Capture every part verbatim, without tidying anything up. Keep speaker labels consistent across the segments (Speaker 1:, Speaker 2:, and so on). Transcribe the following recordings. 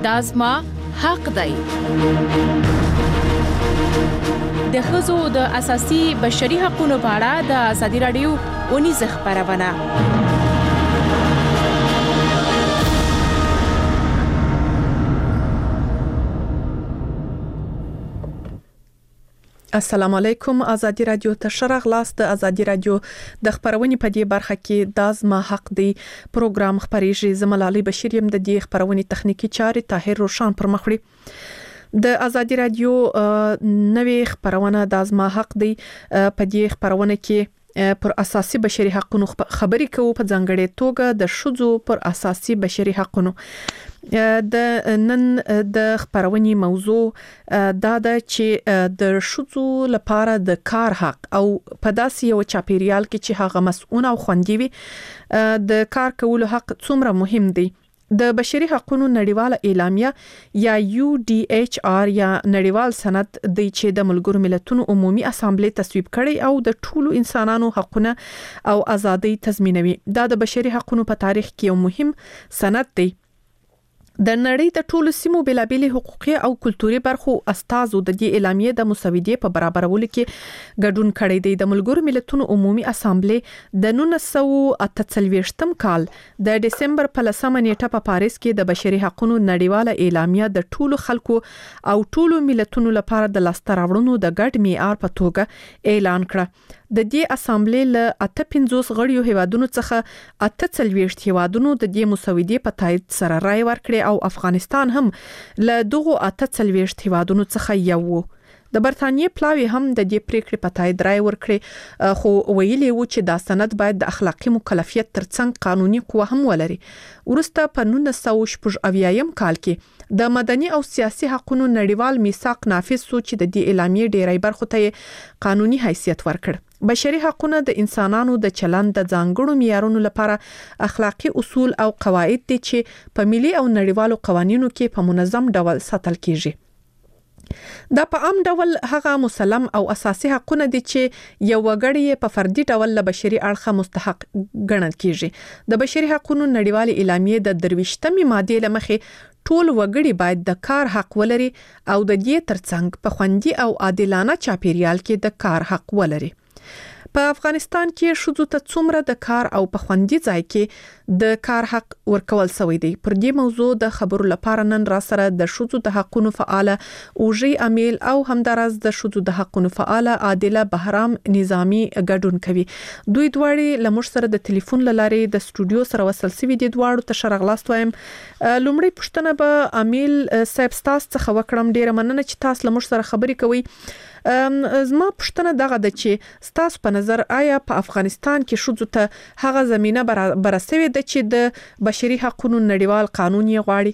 Speaker 1: دا زما حق دی. د ښځو د اساسي بشري حقوقو په اړه د ازادي راډیو اونیزه خبرونه.
Speaker 2: السلام علیکم. ازادي رادیو ته شرغ لاست. د ازادي رادیو د خبرونې په دې برخه کې د زما حق دی پروګرام خبريږي. زملالي بشیر يم. د دې خبرونې تخنیکی چارې طاهر روشان پر مخ وړي. د ازادي رادیو نوې خبرونه د زما حق دی په دې خبرونه کې پر اساسي بشري حقوقو خبري کوو، په ځانګړي توګه د ښځو پر اساسي بشري حقوقو. د نن د خبرونې موضوع دا ده چې د ښځو لپاره د کار حق او په داسې یو چاپیریال کې چې هغه مسؤل او خوندي وي د کار کولو حق څومره مهم دی. د بشري حقوقو نړیواله اعلامیه یا یو ډي ایچ آر یا نړیوال سند دی چې د ملګرو ملتونو عمومي اسامبلې تصویب کړي او د ټولو انسانانو حقوقونه او ازادي تضمینوي. دا د بشري حقوقو په تاریخ کې یو مهم سند دی. د نړۍ د ټولو سیمو بلابل حقوقي او کلتوري برخو استازو د دې اعلامیې د مساویدې په برابرولو کې ګډون کړی دی. د ملګرو ملتونو عمومي اسامبلې د نولس سوه اته څلوېښتم کال د دسمبر په لسمه نیټه په پاریس کې د بشري حقوقو نړیواله اعلامیه د ټولو خلکو او ټولو ملتونو لپاره د لاسته راوړنو د ګډ معیار په توګه اعلان کړه. د دې اسامبلې له اته پنځوس غړیو هیوادونو څخه اته څلوېښت هیوادونو د دې مساویدې په تایید سره رائے ورکړې او افغانستان هم له دغه اته څلوېښت هیوادونو څخه یو و. د برتانیې پلاوی هم د دې پریکړې په تایید رائے ورکړې، خو ویلي و چې دا سند باید د اخلاقی مکلفیت ترڅنګ قانوني قوه هم ولري. ورسته په نولس سوه شپږ اویایم کال کې د مدني او سیاسي حقوقو نړیوال میثاق نافذ شو چې د دې اعلامیې ډیری برخو ته قانوني حیثیت ورکړ. بشري حقوقو د انسانانو د چلند د ځانګړو معیارونو لپاره اخلاقی اصول او قواعد دي چې په ملي او نړیوالو قوانینو کې په منظم ډول ساتل کیږي. دا په عام ډول هغه مسلم او اساسي حقونه دي چې یو وګړی په فردي ډول له بشري اړخه مستحق ګڼل کیږي. د بشري حقوقو نړیوالې اعلامیې د درویشتمې ماده لمخې ټول وګړي باید د کار حق ولري او د دې ترڅنګ په خوندي او عادلانه چاپیریال کې د کار حق ولري. په افغانستان کې ښځو ته څومره د کار او په خوندي ځای کې د کار حق ورکول شوی دی؟ پر دې موضوع د خبرو لپاره نن را سره د ښځو د حقوقو فعاله اوژي امیل او همدارس د ښځو د حقوقو فعاله عادله بهرام نظامی ګډون کوي. دوی دواړي لمر سره د ټلیفون لارې د استودیو سره وصل سوي دي. دواړو ته شرغلاست وایم. لومړی پښتنه به امیل صاحب تاسو څخه وکړم. ډیره مننه چې تاسو لمر سره خبرې کوي. زما پښتنه دغه د چې تاسو په نظر آیا په افغانستان کې ښځو ته هغه زمينه برابروي د چې د بشري حقوقو نړیوال قانون یې غواړي؟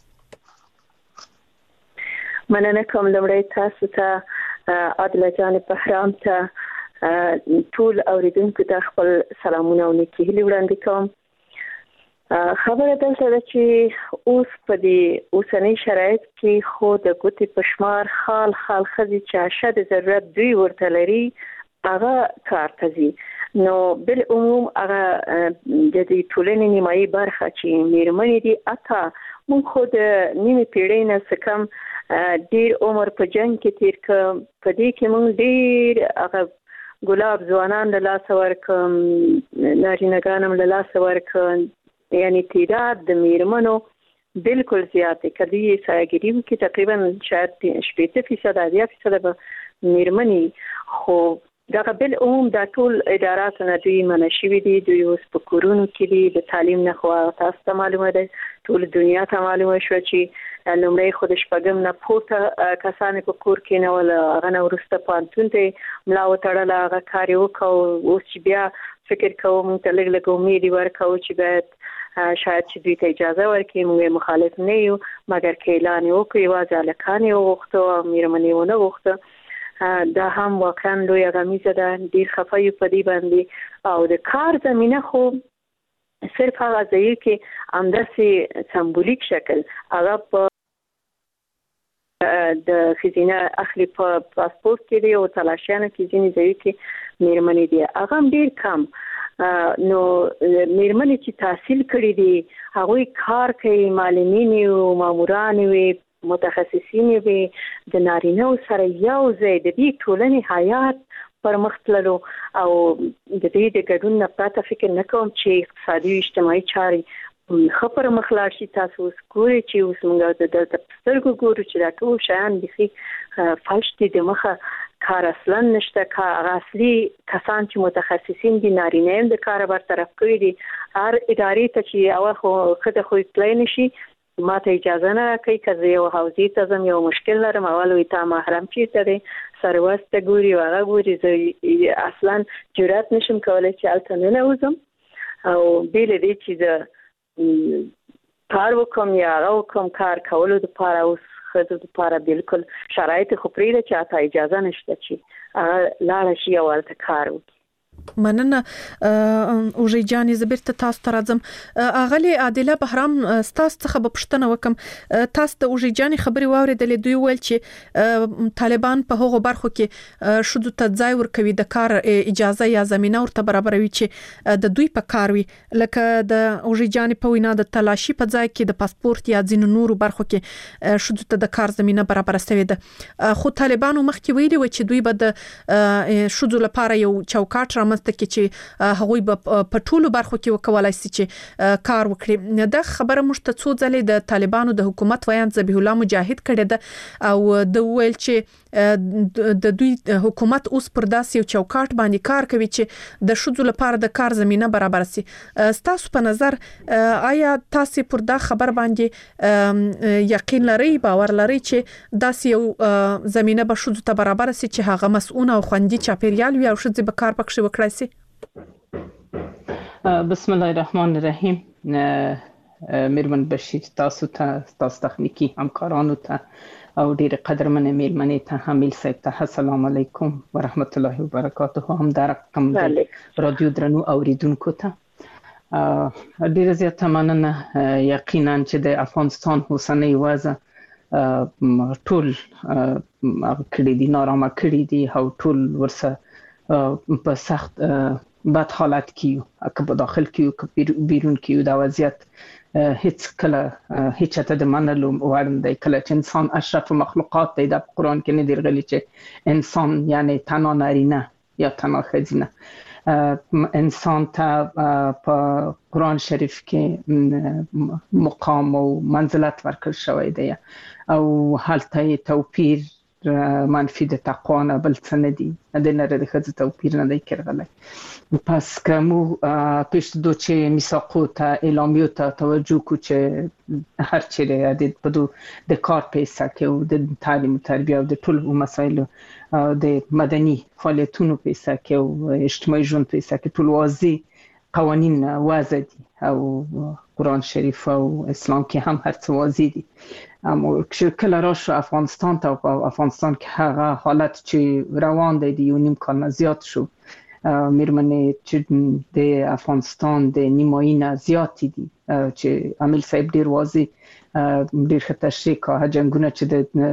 Speaker 3: مننه کوم لمړی تاسو ته عادله جان بهرام ته ټول اوریدونکو ته خپل سلامونه او نیکی هیلې وړاندې کوم. خبره دلته ده چې اوس په دې اوسنۍ شرایط کې خو د ګوتې په شمار خال خال ښځې چې اشد ضرورت دوی ورته لري هغه کار ته ځي. نو بل عموم هغه د دې ټولنې نیمایي برخه چې میرمنې دي، اته موږ خو د نیمې پیړۍ نه څه کم ډېر عمر په جنګ کې تیر کړ. په دې کې موږ ډېر هغه ګلاب ځوانان له لاسه ورکړم، نارینه‌ګان هم له لاسه ورکړم. یعنی تعداد د میرمنو بالکل زیاته کدی سایګری کې تقریبا شاید شپږ فیصد یا فیصد به میرمنې. خو دا بل عموم د ټول ادارات نه دوی منشي دي، دوی اوس په کورونو کې دي. د تعلیم نه خو تاسو ته معلومه ده، ټول دنیا ته معلومه شو چې لومړی خود شپږم نه پورته کسان په کور کې نه ول، هغه نه ورسته پانتون ته ملا وتړل، هغه کار وکاو. اوس چې بیا فکر کوم ته لګ لګ امید ورکاو چې باید شاید چې دوی ته اجازه ورکړي. موږ مخالف نه یو، مګر کې اعلان وکړي واځه لکانې وغوښته او میرمنې ونه وغوښته. دا هم واقعا لوی غمیزه ده. ډیر خفه یو په دې باندې. او د کار زمینه خو صرف هغه ځای کې همداسې سمبولیک شکل هغه په د خزینه اخلي په پاسپورت کې دی او تلاشیانو کې ځینې ځای کې میرمنې دي، هغه ډیر کم. نو میرمنې چې تحصیل کړي دي هغه کار کوي، معلمین او ماموران وي، متخصصین وي، د نارینه سره یو ځای د دې ټولنې حیات پر مخ تللو او د دې د ګډون نه پراته فکر نه کوم چې اقتصادي او اجتماعي چارې خبره مخلاړ شي. تاسو اوس ګورئ چې اوس موږ د دلته سترګو ګورو چې دا ټول شیان بخي فلش دي د مخه کار اصلا نشته. کار اصلي کسان چې متخصصین دي نارینه هم د کار برطرف کړی دي. هر ادارې ته چې اول خو خدای خو تلای نشي ما ته اجازه نه کوي که یو حوزې ته ځم یو مشکل لرم اول وي تا محرم چیرته دی سروسته ګوري او هغه ګوري زه اصلا جرأت نشم کولی چې هلته ننوځم او بې له دې چې زه کار وکړم یا هغه وکړم کار کولو دپاره اوس ښځو دپاره بالکل شرایط خو پرېږده چې هلته اجازه نشته چې هغه لاړه شي او هلته کار وکړي.
Speaker 2: مننه اوژې جانې زه بیرته تاسو ته راځم. اغلې عادله بهرام ستاسو څخه به پوښتنه وکم، تاسو د اوژې جانې خبرې واورېدلې، دوی ویل چې طالبان په هغو برخو کې ښځو ته ځای ورکوي د کار اجازه یا زمینه ورته برابروي چې د دوی په کار وي، لکه د اوژې جانې په وینا د تلاشي په ځای کې د پاسپورت یا ځینو نورو برخو کې ښځو ته د کار زمینه برابره شوې ده. خو طالبانو مخکې ویلي و چې دوی به د ښځو لپاره یو چوکاټ رامنځته کړي چې هغوی به په ټولو برخو کې وکولای شي چې کار وکړي. دا خبره موږ ته څو ځلې د طالبانو د حکومت ویان ذبیح الله مجاهد کړی ده او د ویل چې د دوی حکومت اوس پر داسې یو چوکاټ باندې کار کوي چې د ښځو لپاره د کار زمینه برابر شي. ستاسو په نظر آیا تاسو پر دا خبر باندې یقین لرئ، باور لرئ چې داسې یو زمینه به ښځو ته برابر شي چې هغه مسؤل او خوندي چاپیریال وي او ښځې به کار پکې وکړي شي؟
Speaker 4: بسم الله الرحمن الرحیم. میرمن بشیر تاسو ته، تاسو تخنیکی همکارانو ته او ډېر قدرمن میرمنې ته، حمیل صاحب ته السلام علیکم ورحمت الله وبرکاته، هم در رقم رادیو درنو اوریدونکو ته ډېر زیاته مننه. یقینا چې د افغانستان اوسنی وضع ټول کړي دي، نارامه کړي دي او ټول ورسره په سخت بد حالت کیو، که په داخل کیو که بیرون کیو. دا وضعیت هیڅ کله هیڅ ته د منلو وړ نه دی. کله چې انسان اشرف مخلوقات دی، د قرآن کې نه دی راغلی چې انسان یعنی تنها نارینه یا تنها ښځینه. انسان ته په قرآن شریف کې مقام او منزلت ورکړل شوی دی او هلته توپیر منفی د تقوا نه بل څه نه دي، د نر د ښځو توپیر نه دی کرغلی. پس که مو پیشدو چې میثاقو ته اعلامیو ته توجه کو چې هر چیرې د پدو د کار پیسه کې او د تعلیم او تربیه او د ټولو مسایلو د مدني فعالیتونو پیسه کې او اجتماعي ژوند پیسه کې ټول واضح قوانین وضع دي او قرآن شریف او اسلام کې هم هر څه واضح دي. اما کله راشو افغانستان ته، په افغانستان کې هغه حالت چې روان دی د یو نیم کال نه زیات شو، میرمنې چې د افغانستان د نیمایي نه زیاتې دي چې امیل صاحب ډېر واضح ډېر ښه تشریح کړه. جنګونه چې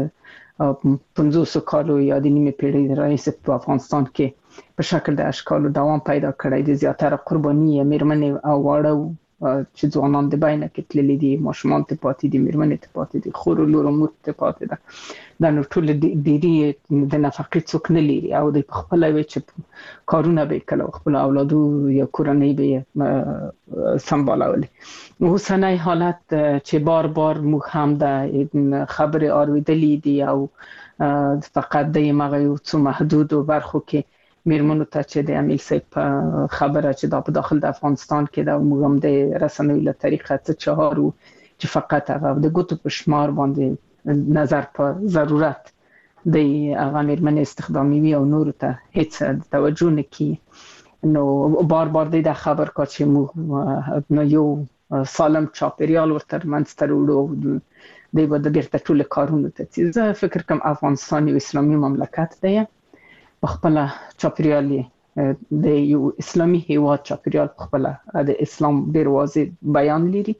Speaker 4: د پنځوسو کالو یا د نیمې پیړۍ راهیسې په افغانستان کې په شکل د اشکالو دوام پیدا کړی دی. زیاتره قرباني میرمنې او واړه چې ځوانان د بینه کې تللي دي، ماشومان ته پاتې دي، میرمنې ته پاتې دي، خور و لور و مور ته پاتې ده. دا نو ټول ډېرې د نفقې څوک نه لري او دوی په خپله وي چې کارونه به یې کله خپل اولادو یا کورنۍ به یې سمبالولې. اوسنی حالت چې بار بار موږ هم د خبرې اورېدلې دي او فقط د هغه یو څو محدودو برخو کې میرمنو ته چې د امیل صاحب خبره چې دا په داخل د افغانستان کې دا موږ هم د رسنیو له طریقه څه چهارو چې فقط هغه د ګوتو په شمار باندې نظر په ضرورت د هغه میرمنې استخدامي وي او نورو ته هیڅ توجه نه کوي. نو بار بار د خبر کا چې موږ نو یو سالم چاپیریال ورته منځته راوړو دی به د بیرته ټول کارونو ته ځي. زه فکر کوم افغانستان یو اسلامي مملکت دی، خپل چاپیریال د یو اسلامي هیواد چاپیریال خپل د اسلام ډیر واضح بیان لري.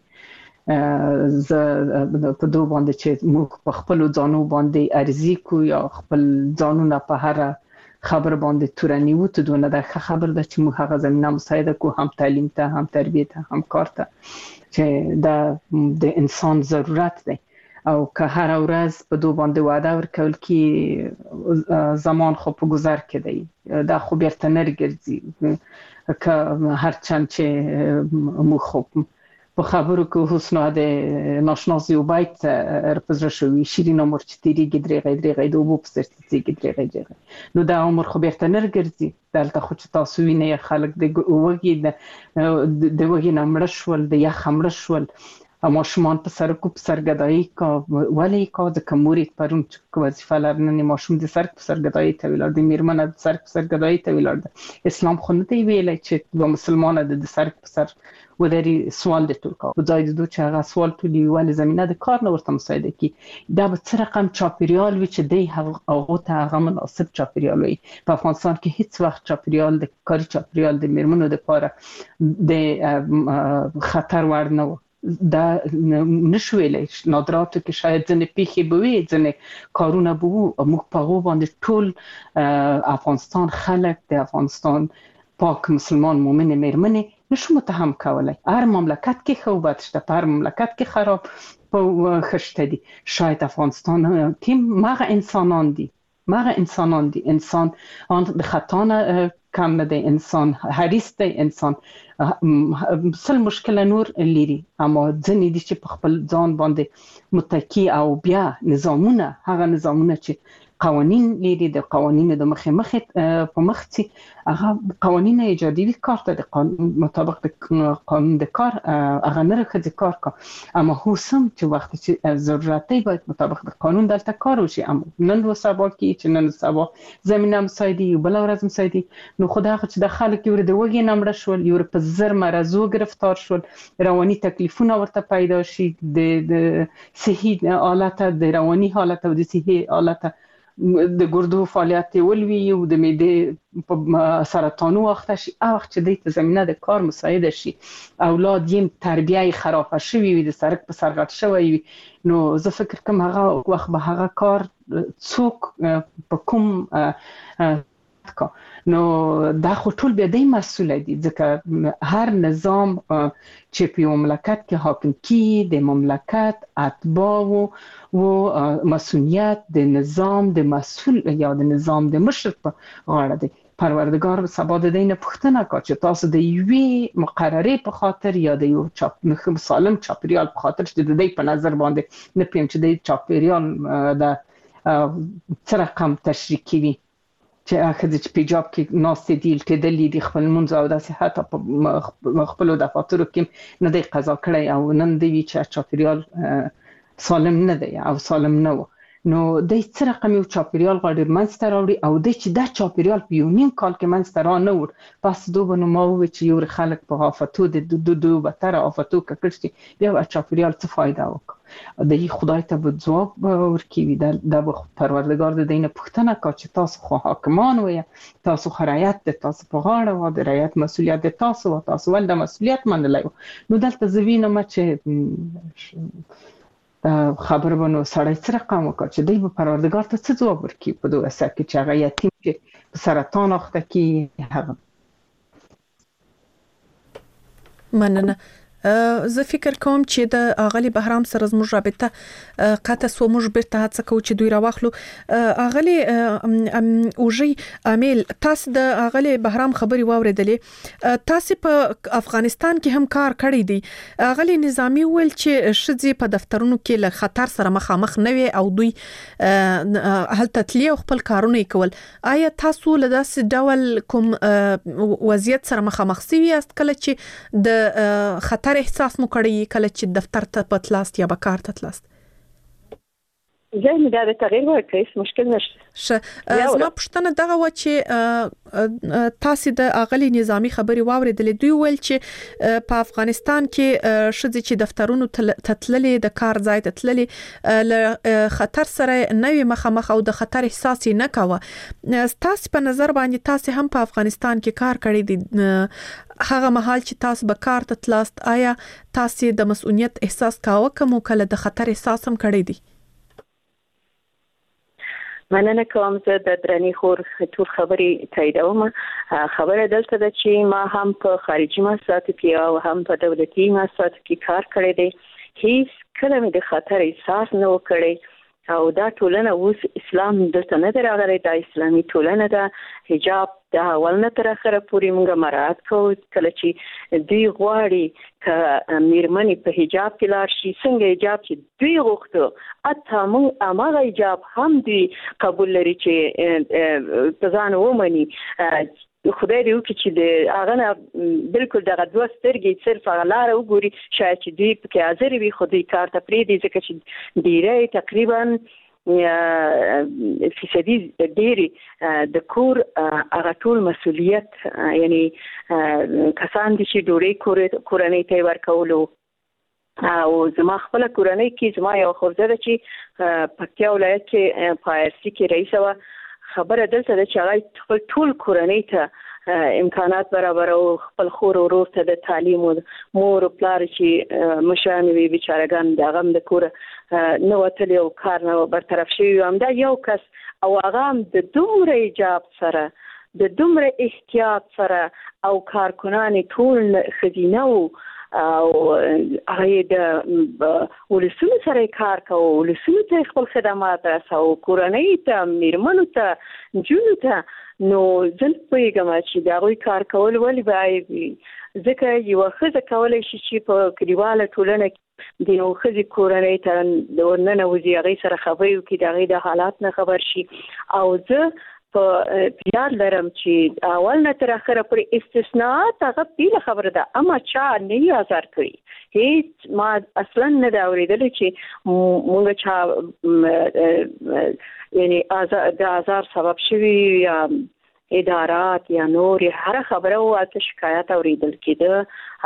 Speaker 4: زه په دوه باندې چې موږ په خپل ځانو باندې ارزي کو یا خپل ځانونه په هر خبر باندې تورنی وو ته دونه د خبر د چې مو هغه زمينه مساعده کو هم تعلیم ته هم تربیه ته هم کار ته چې دا د انسان ضرورت دی او که هر ورځ په دوه باندې وعده ورکول کی زمان خو په گذر کې دی دا خو بیرته نه ګرځي که هر چند چې مو خو په خبرو کې حسنا د ناشناسي او بایت رپزرشوي شیرین عمر چې تیریږي درې غې غې د وبو په سرتیږي درې غې غې نو دا عمر خو بیرته نه ګرځي دلته خو چې تاسو وینئ خلک د وګي د د وګي نمړ شول د یخ خمړ شول ماشومان په سر کو په سرګدایي کا ولی کا د کموري پرون چې وظیفه لرنه ماشوم د سر په سرګدایي ته ویل د میرمنه د سر په سرګدایي ته ویل اسلام خو نه دی ویل چې د مسلمانانو د سر په سر ودري سوال د ټول کا په ځای د دوه چې هغه سوال ټولي ول زمينه د کار نه ورته مساعده کی دا به څه رقم چاپیریال وي چې دی هغه ته هغه مناسب چاپیریال وي په افغانستان کې هیڅ وخت چاپیریال د کاري چاپیریال د میرمنو لپاره د خطر ور نه دا نشویلې نادراتو کې شاید ځنې پیخي بوي ځنې کارونه بو موږ په غو باندې ټول افغانستان خلک د افغانستان پاک مسلمان مؤمن میرمنې نشو متهم کولای هر مملکت کې خو بد شته په هر مملکت کې خراب په خشته دي شاید افغانستان کې ماغه انسانان دي ماغه انسانان دي انسان د خطا نه کم نه دی انسان حریص دی انسان سل مشکل نور لري اما ځنې دي چې په خپل ځان باندې متکی او بیا نظامونه هغه نظامونه چې قوانین لري د قوانینو د مخه مخه په مخ چې هغه قوانین ایجادي کار ته د قانون مطابق د قانون د کار هغه نه راځي کار کا اما هو سم چې وخت چې ضرورت دی باید مطابق د قانون دلته کار وشي اما نن و سبا کې چې نن سبا زمينه مساعدي بل ورځ مساعدي نو خدای چې د خلک یو د وګي نمړ شول یو په زر مرزو گرفتار شول رواني تکلیفونه ورته پیدا شي د د صحي حالت د رواني حالت او د صحي حالت د ګردو فعالیت ولوي او د معدې په سرطان وخت شي او وخت چې د زمينه د کار مساعده شي اولاد یې تربیه خراب شوي وي د سرک په سرغټ شوی وي نو زه فکر کوم هغه وخت به هغه کار څوک په کوم نو دا خو ټول به د مسؤل دي ځکه هر نظام چې په مملکت کې حاکم کی د مملکت اتباع او مسؤلیت د نظام د مسؤل یا د نظام د مشرف په غاړه دی پروردگار سبا د دینه پښتنه کا چې تاسو د یوې مقرره په خاطر یا د یو چاپ سالم چاپریال په خاطر چې د دې په نظر باندې نه پیم چې د چاپریال د څه رقم تشریح کوي چې اخر چې پیجاب کې ناستې دیل کېدلې د خپل منځ او د صحت په خپل دفاترو کې نه دی قضا کړی او نن دی چې چاپریال سالم نه دی او سالم نه و نو د څه رقم یو چاپریال غوړي منستر راوړي او د چې د چاپریال په یو نیم کال کې منستر را نه ور پس دوه نو مو چې یو خلک په آفتو د دو دو بتر آفتو کړشتي بیا چاپریال څه فائدہ وک د خدای ته به ځواب ورکوي د پروردگار د دینه پښتنه کا چې تاسو خو حاکمان وي تاسو خرایت د تاسو په غاړه و د رعایت مسؤلیت د تاسو او تاسو ول د مسؤلیت منلای نو دلته زوینه ما چې خبر بنو سړی سره قام وکړ چې دی په پروردگار ته څه ځواب ورکړي په دوه سکه چې هغه یتیم چې سرطان اخته کی هغه
Speaker 2: مننه زه فکر کوم چې د اغلی بهرام سره زموږ رابطه قطع سو موږ بیرته هڅه کوو چې دوی راوخلو اغلی اوجي امیل تاسو د اغلی بهرام خبري واوریدلې تاسو په افغانستان کې هم کار کړی دی اغلی نظامی ول چې شذې په دفترونو کې له خطر سره مخامخ نه وي او دوی هلته تلی خپل کارونه کول آیا تاسو له داسې ډول کوم وضعیت سره مخامخ سوي است کله چې د خطر احساس مو کړی کله چې دفتر ته پتلاست یا بکار ته تلاست
Speaker 3: زه دا د تغییر ورکړم مشکل نشته
Speaker 2: زما پښتنه دغه و چې تاسو د اغلی نظامی خبري واوریدلې دوی ول چې په افغانستان کې شذې چې دفترونو تتللې د کار ځای تتللې له خطر سره نوې مخامخ او د خطر احساس نه کاوه تاسو په نظر باندې تاسو هم په افغانستان کې کار کړی دی هغه مهال چې تاسو به کار ته تلاست آیا تاسو د مسؤلیت احساس کاوه کوم کله د خطر احساس هم کړی دی
Speaker 3: مننه کوم. زه د درنې خور ټول خبرې تاییدوم. خبره دلته ده چې ما هم په خارجي مؤسساتو کې او هم په دولتي مؤسساتو کې کار کړی دی. هیڅ کله مې د خطر احساس نه وکړی او دا ټولنه اوس اسلام دلته نه راغلی، دا اسلامي ټولنه ده. حجاب د اول نه تر اخره پورې موږ مراعات کوو. کله چې دوی غواړي ک میرمنې په حجاب کې لاړ شي، څنګه حجاب چې دوی غوښتو اته موږ هغه حجاب هم دوی قبول لري چې په ځان ومني. خدای دې وکړي چې د هغه نه بالکل دغه دوه سترګې صرف هغه لاره وګوري، شاید چې دوی پکې حاضر وي خو دوی کار ته پرېږدي، ځکه چې ډېری تقریبا فیصدي ډېرې د کور هغه ټول مسؤلیت یعنی کسان دي چې ډوډۍ کورنۍ ته ورکولو. او زما خپل کورنۍ کې زما یو خورزه ده چې پکتیا ولایت کې په آی آر سي کې رئیسه وه. خبره دلته ده چې هغه خپل ټول کورنۍ ته امکانات برابر او خپل خور او ورور ته د تعلیم او مور او پلار چې مشران وي بیچارهګان د هغه هم د کوره نه وتلي او کار نه برطرف شوي. همدا یو کس او هغه هم د دومره حجاب سره د دومره احتیاط سره او کارکنانې ټول ښځینه وو او هغه د ولسونو سره کار کوي، ولسونو ته خپل خدمات رسوي، کورنۍ ته، میرمنو ته، نجونو ته. نو زه پوهېږم چې د هغوی کار کول ولې باید وي، ځکه یوه ښځه کولی شي چې په کلیواله ټولنه کې د یو ښځې کورنۍ ته ورننوځي، هغې سره خبرې وکړي، د هغې د حالات نه خبر شي. او زه په یاد لرم چې اول نه تر اخره پورې استثناءات هغه بیله خبره ده، اما چا نه یې آزار کړي. هیڅ ما اصلا نه ده اورېدلی چې مونږ چا یعنی د آزار سبب شوي یا ادارات یا نور هر خبره و هلته شکایت اورېدل کېده.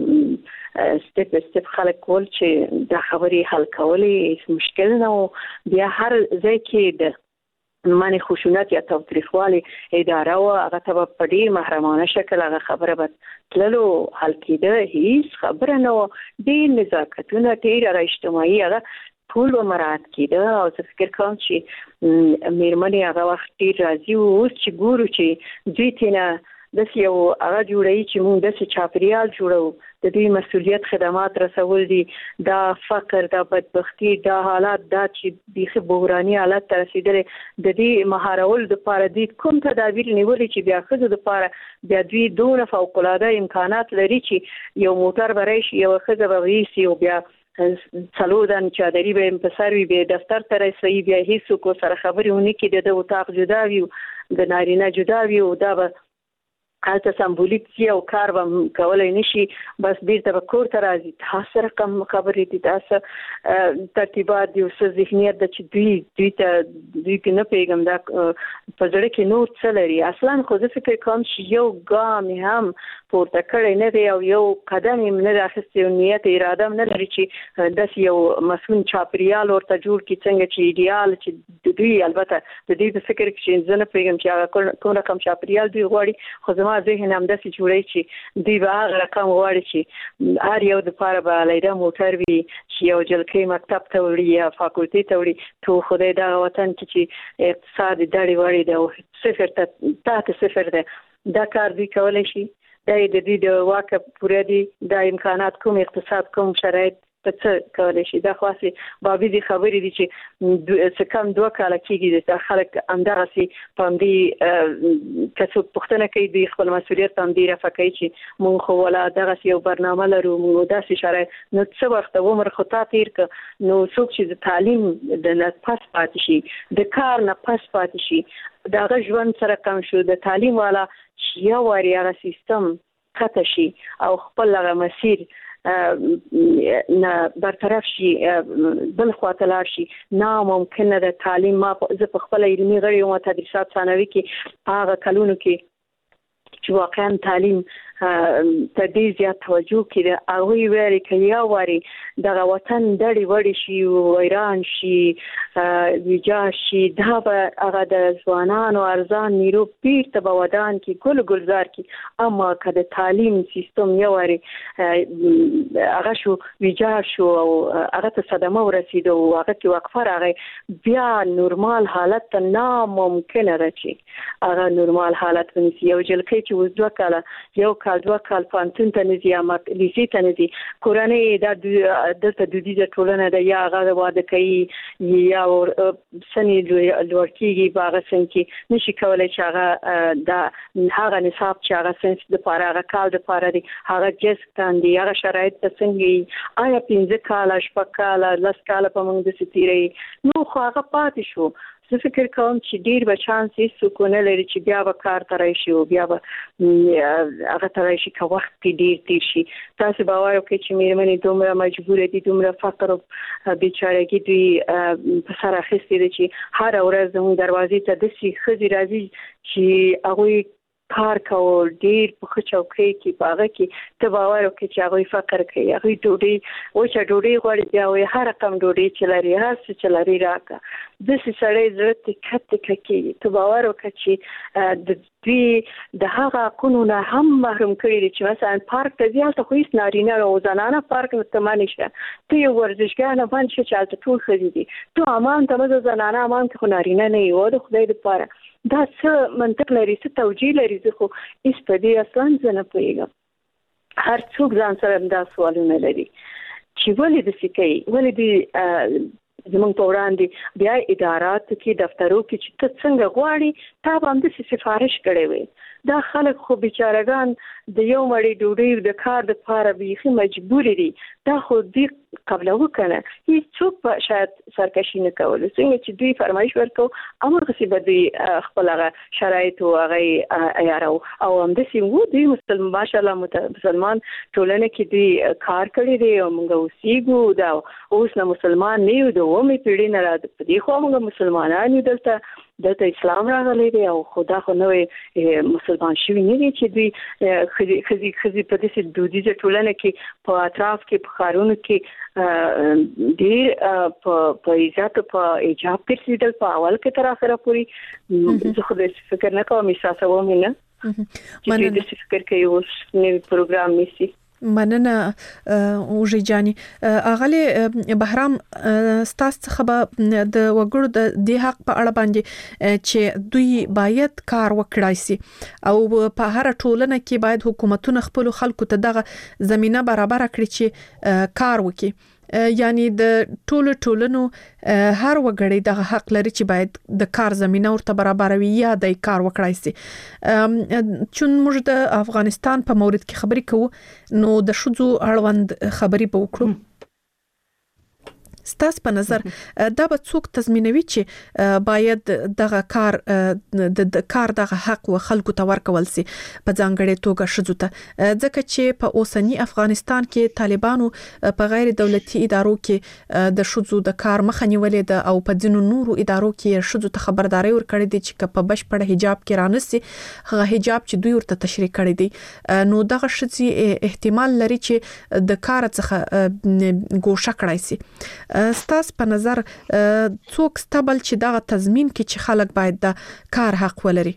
Speaker 3: هلته سټپ سټپ خلک کول چې دا خبرې حل کولې مشکل نه و. بیا هر ځای کې د من خشونت یا تاوتریخوالي اداره و هغه ته په ډېر محرمانه شکل هغه خبره به تللو حل کېده. هیڅ خبره نه و، ډېر نزاکتونه، ډېر هغه اجتماعي هغه ټول به مراعات کېده. او زه فکر کوم چې میرمنې هغه وخت ډېر راضي وو. اوس چې ګورو چې دوی تېنه داسې یو هغه جوړوي چې موږ داسې چاپېریال جوړو، د دوی مسؤلیت خدمات رسول دي، دا فقر، دا بدبختي، دا حالات، دا چې بیخي بحراني حالت ته رسېدلی، د دې مهارولو دپاره دوی کوم تدابیر نیولي چې بیا ښځو دپاره بیا دوی دونه فوقالعاده امکانات لري چې یو موټر به راشي، یوه ښځه به ویسي او بیا څلور دانې چادري به یې په سر وي، بیا دفتر ته رسوي، بیا هېڅوک ورسره خبرې ونه کړي، د ده اتاق جدا وي، د نارینه جدا وي، او دا به هلته سمبولیک ځي او کار به کولی نه شي، بس بیرته به کور ته راځي. دا څه رقم خبرې دي، دا څه ترتیبات دي او څه ذهنیت ده چې دوی دوی ته دوی کې نه پوهېږم دا په زړه کې نور څه لري. اصلا خو زه فکر کوم چې یو ګام یې هم پورته کړی نه دی او یو قدم یې نه دی اخیستی او نیت اراده هم نه لري چې داسې یو مسؤل چاپېریال ورته جوړ کړي، څنګه چې ایډیال چې د دوی البته د دوی په فکر کې زه نه پوهېږم چې هغه کوم رقم چاپېریال دوی غواړي، خو زما ذهن همداسې جوړوي چې دوی به هغه رقم غواړي چې هر یو دپاره به علیحده موټر وي چې یو جلکۍ مکتب ته وړي یا فاکولټۍ ته وړي. تو خدای دغه وطن کې چې اقتصاد یې دړې وړې دی او صفر ته تحت صفر دی، دا کار دوی کولی شي؟ دا یې د دوی د واکه پوره دي؟ دا امکانات کوم اقتصاد کوم شرایط په څه کولی شي؟ دا خو هسې بابیزې خبرې دي چې څه کم دوه کاله کېږي دا خلک همدغسې په همدې که څوک پوښتنه کوي دوی خپل مسؤلیت په همدې رفع کوي چې مونږ خو ولا دغسې یو برنامه لرو، مونږ داسې شرایط. نو څه وخت عمر خو تا تېر که نو څوک چې د تعلیم د نه پس پاتې شي، د کار نه پس پاتې شي، د هغه ژوند سره کم شو، د تعلیم والا چې یو وارې هغه سیستم قطع شي او خپل هغه مسیر نه برطرف شي، بل خواته لاړ شي، ناممکنه ده. تعلیم ما زه په خپله علمي غړې وم تدریسات ثانوي کې په هغه کلونو کې چې واقعا تعلیم ته ډیر زیات توجه کړي. هغه ویل کې یا واري د وطن دړي وړي شي ویران شي ویجا شي دا به هغه د ځوانانو ارزان نیرو پیر ته به ودان کې ګل ګلزار کې اما که د تعلیم سیستم یا واري هغه شو ویجا شو او هغه ته صدمه ورسید او هغه کې وقفه راغی بیا نورمال حالت ته ناممکن راځي. هغه نورمال حالت ونیسي. یو جلکې چې وز دوه کاله یو کال دوه کال پانتون ته نزي یا لیسې ته نزي کورنۍ دا دلته دودیزه ټولنه ده یا هغه واده کوي یا سنې لوړ کېږي په هغه سن کې نشي کولی چې هغه د هغه نصاب چې هغه سنس دپاره هغه کال دپاره دی هغه جز کاندي هغه شرایط ته څنګه آیا پنځه کاله شپږ کاله لس کاله په موږ داسې تېروي نو خو هغه پاتې شو. زه فکر کوم چې ډیر به چانس هیڅ څوک نه لري چې بیا به کار ته راشي او بیا به هغه ته راشي که وخت کې ډیر تیر شي. تاسو به وایو چې مېرمنې دومره مجبوره دي دومره فقر او بیچارهګي دوی په سر اخیستې دي چې هره ورځ زموږ دروازې ته داسې ښځې راځي چې هغوی کار کول ډیر په ښه چوکۍ کې په هغه کې ته باور وکړې چې هغوی فقر کوي هغوی ډوډۍ وچه ډوډۍ غواړي بیا وایي هر رقم ډوډۍ چې لري هر څه چې لري راکړه. داسې سړی زړه تکه تکه کېږي. ته باور وکړه چې د دوی د هغه حقونو نه هم محروم کړي دي چې مثلا پارک ته ځي هلته خو هېڅ نارینه او زنانه پارک ته منې شته. ته یو ورزشګاه نه بند شه چې هلته ټول ښځې دي. ته امان ته مه ځه زنانه امان کې خو نارینه نه یې و د خدای دپاره دا څه منطق لري څه توجیه لري. زه خو هېڅ په دې اصلا زه نه پوهېږم. هر څوک ځان سره دا سوالونه لري چې ولې داسې کوي ولې دوی زمونږ په وړاندې بیا اداراتو کې دفترو کې چې ته څنګه غواړي تا به همداسې سفارش کړی وي. دا خلک خو بیچارهګان د یو مړۍ ډوډۍ د کار دپاره بیخي مجبور دي. دا خو دوی قبلوه که نه هېڅوک به شاید سرکشي نه کولو. څنګه چې دوی فرمایش ورکوو هماغسې به دوی خپل هغه شرایط و هغه یې عیارو او همداسې وو دوی مسلمان ماشاءالله مسلمان ټولنه کې دوی کار کړی دی او موږ اوسېږو دا اوس نه مسلمان نه یو د اومې پیړۍ نه را په دې خوا موږ مسلمانان یو دلته دلته اسلام راغلی دی او خدا خو نوې مسلمان شوي نه دي چې دوی ښځې ښځې په داسې دودیزه ټولنه کې په اطراف کې په ښارونو کې ډېر په عزت په ایجاب ګرځېدل په اول کې تر اخره پورې. زه خو داسې فکر نه کوم احساسوم یې نه چې دوی داسې فکر کوي اوس نوی پروګرام نیسي.
Speaker 2: مننه اوژې جاني. اغلی بهرام ستاسو څخه به د وګړو د دې حق په اړه باندې چې دوی باید کار وکړای شي او په هر ټولنه کې باید حکومتونه خپل خلکو ته دغه زمينه برابر کړي چې کار وکړي. یعنی د ټولو ټولنو هر وګړی د حق لري چې باید د کار زمينه ورته برابر وي یا د کار وکړای شي. چون موږ د افغانستان په مورید کې خبرې کوو نو د شذو اړوند خبرې به وکړو. ستاسو په نظر دا به څوک تضمینوي چې باید دغه کار د کار دغه حق و خلکو ته ورکول سي په ځانګړې توګه شذو ته ځکه چې په اوسنی افغانستان کې طالبانو په غیر دولتي ادارو کې د شذو د کار مخه نیولې ده او په ځینو نورو ادارو کې شذو ته خبرداري ورکړې دي چې په بشپړ حجاب کې رانسي هغه حجاب چې دوی ورته تشریح کړی دي نو دغه شذي احتمال لري چې د کار څخه ګوښه کړای سي. ستاسو په نظر څوک ستبل چې دغه تضمین کې چې خلک باید د کار حق ولري؟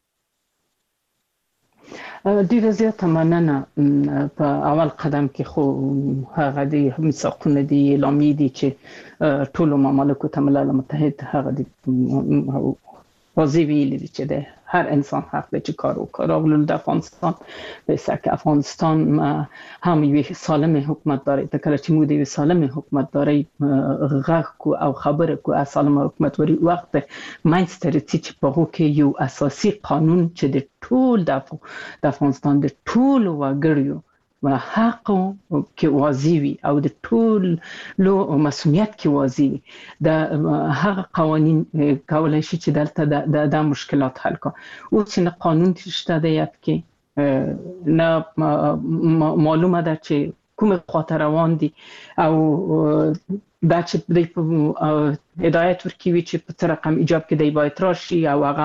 Speaker 4: ډیره زیاته مننه. په اول قدم کې خو هغه د میثاقونه دي اعلامیې دي چې ټولو ممالکو ته ملل متحد هغه د واضح ویلي دي چې د هر انسان حق لري چې کار وکړي. راغلو د افغانستان به سکه افغانستان هم یو سالم حکومت داري. ته کله چې موږ د سالم حکومت داري غږ کو او خبره کو سالم حکومت وري وخت ماینستر چې په هغه کې یو اساسي قانون چې د ټول د افغانستان د ټول وګړو و حق کې واضح وي او د ټول لو مسؤلیت کې واضح وي د هغه قوانين کولای شي چې دلته د د مشکلات حل کړي. او چې قانون شته د یاد کې نه معلومه ده چې کومه خاطر روان دي او دا چې د هدایت ورکوي چې په رقم ایجاب کې د باید راشي او هغه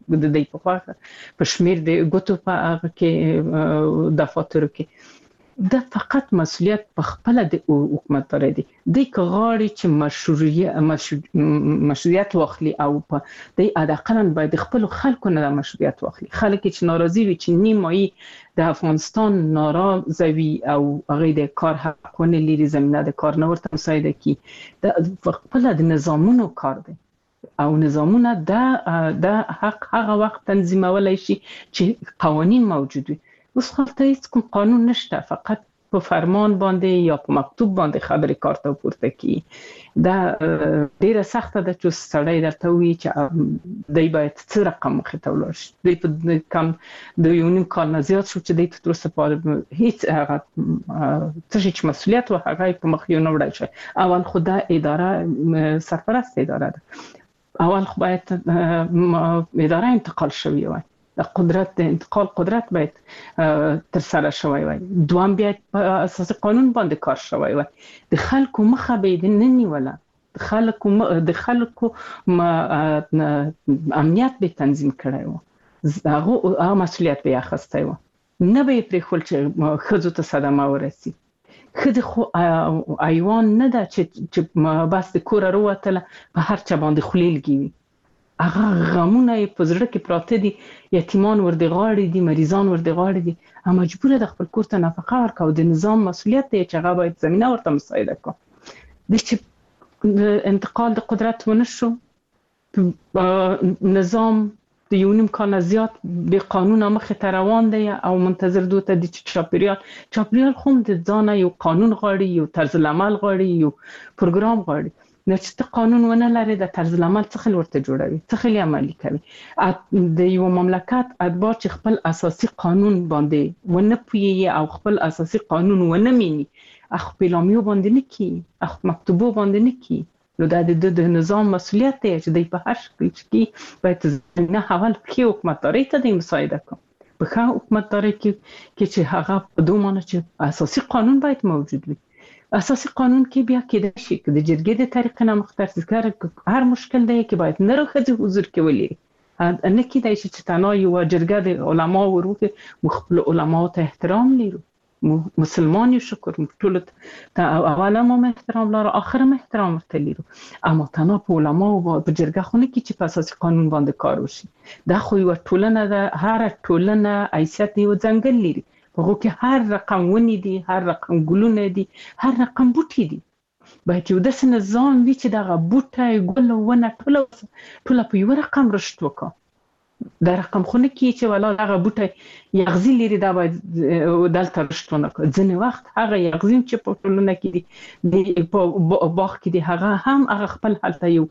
Speaker 4: د دې په خوا په شمیر د ګوتو په هغه کې دفاترو کې د فقط مسؤلیت په خپل د حکومتداري دي د کغاړي چې مشروعیت مشروعیت واخلي او په د ادقلن باید خپل خلکو نه مشروعیت واخلي. خلک چې ناراضي وي چې نیمایي د افغانستان ناراضوي او هغه د کار حقونه لري زمينه د کار نه ورته مساعده کی د خپل د نظامونو کار دی او نظامونه د د حق هغه وخت تنظیمولای شي چې قوانين موجود وي. اوس خلته هیڅ کوم قانون نشته، فقط په فرمان باندې یا په مکتوب باندې خبرې کارته پورته کی. دا ډیره سخته ده چې سړی درته وی چې دای باید څه رقم مخې ته ولاړ شي. دوی په کم د یو نیم کال نه زیات شو چې دوی تر اوسه پورې هیڅ هغه څه چې مسؤلیت و هغه په مخ یو نه وړای شي. اول خو دا اداره سرپرست اداره ده، اول خو باید اداره انتقال شوی وای، د قدرت د انتقال قدرت باید تر سره شوی وای. دوام بیا په اساس قانون باندې کار شوی وای. د خلکو مخه به د ننیوله، د خلکو د خلکو امنیت به تنظیم کړی و، هغه مسؤلیت به اخیستی و، نه به پرې خل چې خزو ته صدمه ورسی. خځه خو ایوان نه ده چې بس د کور وروتله په هر چا باندې خلیلږي وي. هغه غمونه په زړه کې پراته دي، یتیمان ورده غاړي دي، مریضان ورده غاړي دي، هم مجبور ده خپل کور ته نفقه ورکړي. د نظام مسؤلیت دی چې هغه باید زمينه ورته مساعده کړي. د چې انتقال د قدرت ونه شو، نظام د یو نیم کال زیات به قانون مخه ته روان دی او منتظر دوی ته د چاپیریال چاپیریال خو د ځانه یو قانون غواړي، یو طرز العمل غواړي، یو پروګرام غواړي. نو چې ته قانون ونه لري د طرز العمل څخه ورته جوړوي، څخه عملي کوي. د یو مملکت ادبار چې خپل اساسي قانون باندې ونه پوي او خپل اساسي قانون ونه مینی، خپل امیو باندې نه کی، خپل مکتوبو باندې نه کی، نو دا د نظام مسؤلیت دی چې د په هر شکل کې باید نه حواله کې حکومتداري ته د مساعده کوي. په ښه حکومتداري کې چې هغه په دوه معنی چې اساسي قانون باید موجود وي. اساسي قانون کې بیا کېدای شي چې د جرګې د طریقې نه مختص کار هر مشکل دی کې باید نه راخځي حضور کې ولې نه کېدای شي چې تنها یو جرګه د علما وروکه مخبل علما ته احترام لري. مسلمان یو شکر ټول ته اوله مو احترام لرو، اخر مو احترام ورته لرو، اما تنها په علما او په جرګه خونه کې چې په اساسي قانون باندې کار وشي. دا خو یو ټولنه ده، هر ټولنه حیثیت یو ځنګل لري، هغه کې هر رقم ونی دي، هر رقم ګلونه دي، هر رقم بوټي دي. باید یو داسې نظام وي چې دغه بوټي ګل ونه ټول ټول په یو رقم رشد وکړي. دا رقم خونه کې چې ولا هغه بوټي یغزي لري دا باید دلته رشد ونه کړي. ځنې وخت هغه یغزي چې په ټولنه کې دي په باغ کې دي هغه هم هغه خپل حالت یو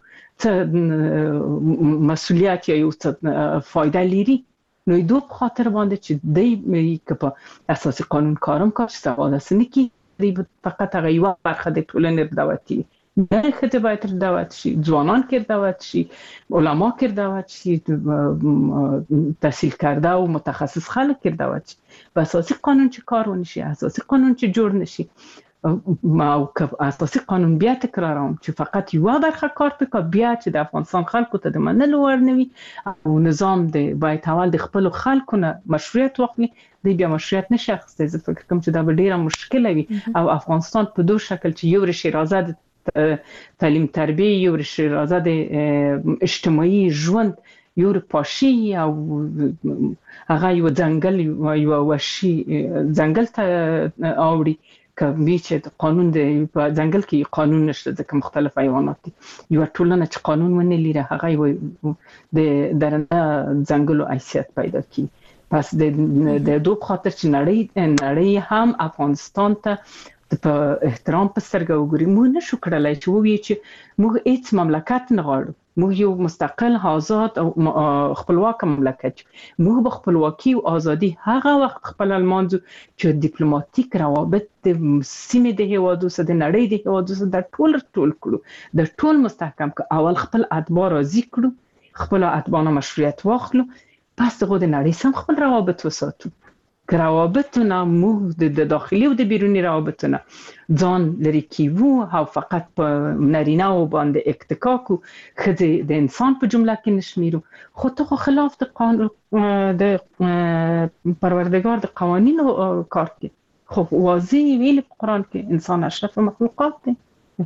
Speaker 4: څه مسؤلیت یا یو څه فایده لري. نو دوی په خاطر باندې چې دوی په اساسي قانون کارم کار چې سواده سنه کې دوی فقط هغه یو برخه د ټولنې دعوتي نه خته باید دعوت شي، ځوانان کې دعوت شي، علما کې دعوت شي، تحصیل کرده او متخصص خلک کې دعوت شي. په اساسي قانون چې کار ونشي، اساسي قانون چې جوړ نشي، او اساسي قانون بیا تکرارم چې فقط یو برخه کار پکا بیا چې د افغانستان خلکو ته د منلو وړ نه وي او نظام د باید اول د خپل خلکو نه مشروعیت واخلي، د بیا مشروعیت نشي اخیستی. زه فکر کوم چې دا به ډیره مشکله وي او افغانستان په دوه شکل چې یو رشي رازه تعلیم تربیه، یو رشي رازه د اجتماعي ژوند، یو پاشي او هغه یو ځنګل یو وشي ځنګل ته اوړي کبي چې قانون د ځنګل کې قانون نشته ځکه مختلف حیوانات دي. یو ټولنه چې قانون ونه لري هغه یو د درنده ځنګلو حیثیت پیدا کوي. پس د د دوه خاطر چې نړۍ نړۍ هم افغانستان ته په احترام په سترګه وګوري. موږ نشو کړلای چې ووایو چې موږ هیڅ مملکت نه غواړو، موږ یو مستقل آزاد او خپلواک مملکت. موږ به خپلواکي او ازادي هغه وخت خپل المانځو چې ډیپلوماټیک روابط د سیمې د هیوادو سره د نړۍ د هیوادو سره د ټول ټول کړو، د ټول مستحکم کړو. اول خپل اتباع راضي کړو، خپل اتباع مشروعیت واخلو، پس دغه د نړۍ سم خپل روابط وساتو. که روابطونه موږ د داخلي او د بیروني روابطونه ځان لري کیوو او فقط په نارینه او باندې اکتکا کو ښځې د انسان په جمله کې نشمیرو خو ته خلاف د قانون د پروردگار د قوانینو کار کوي. خو واضح ویل په قرآن کې انسان اشرف مخلوقات دی،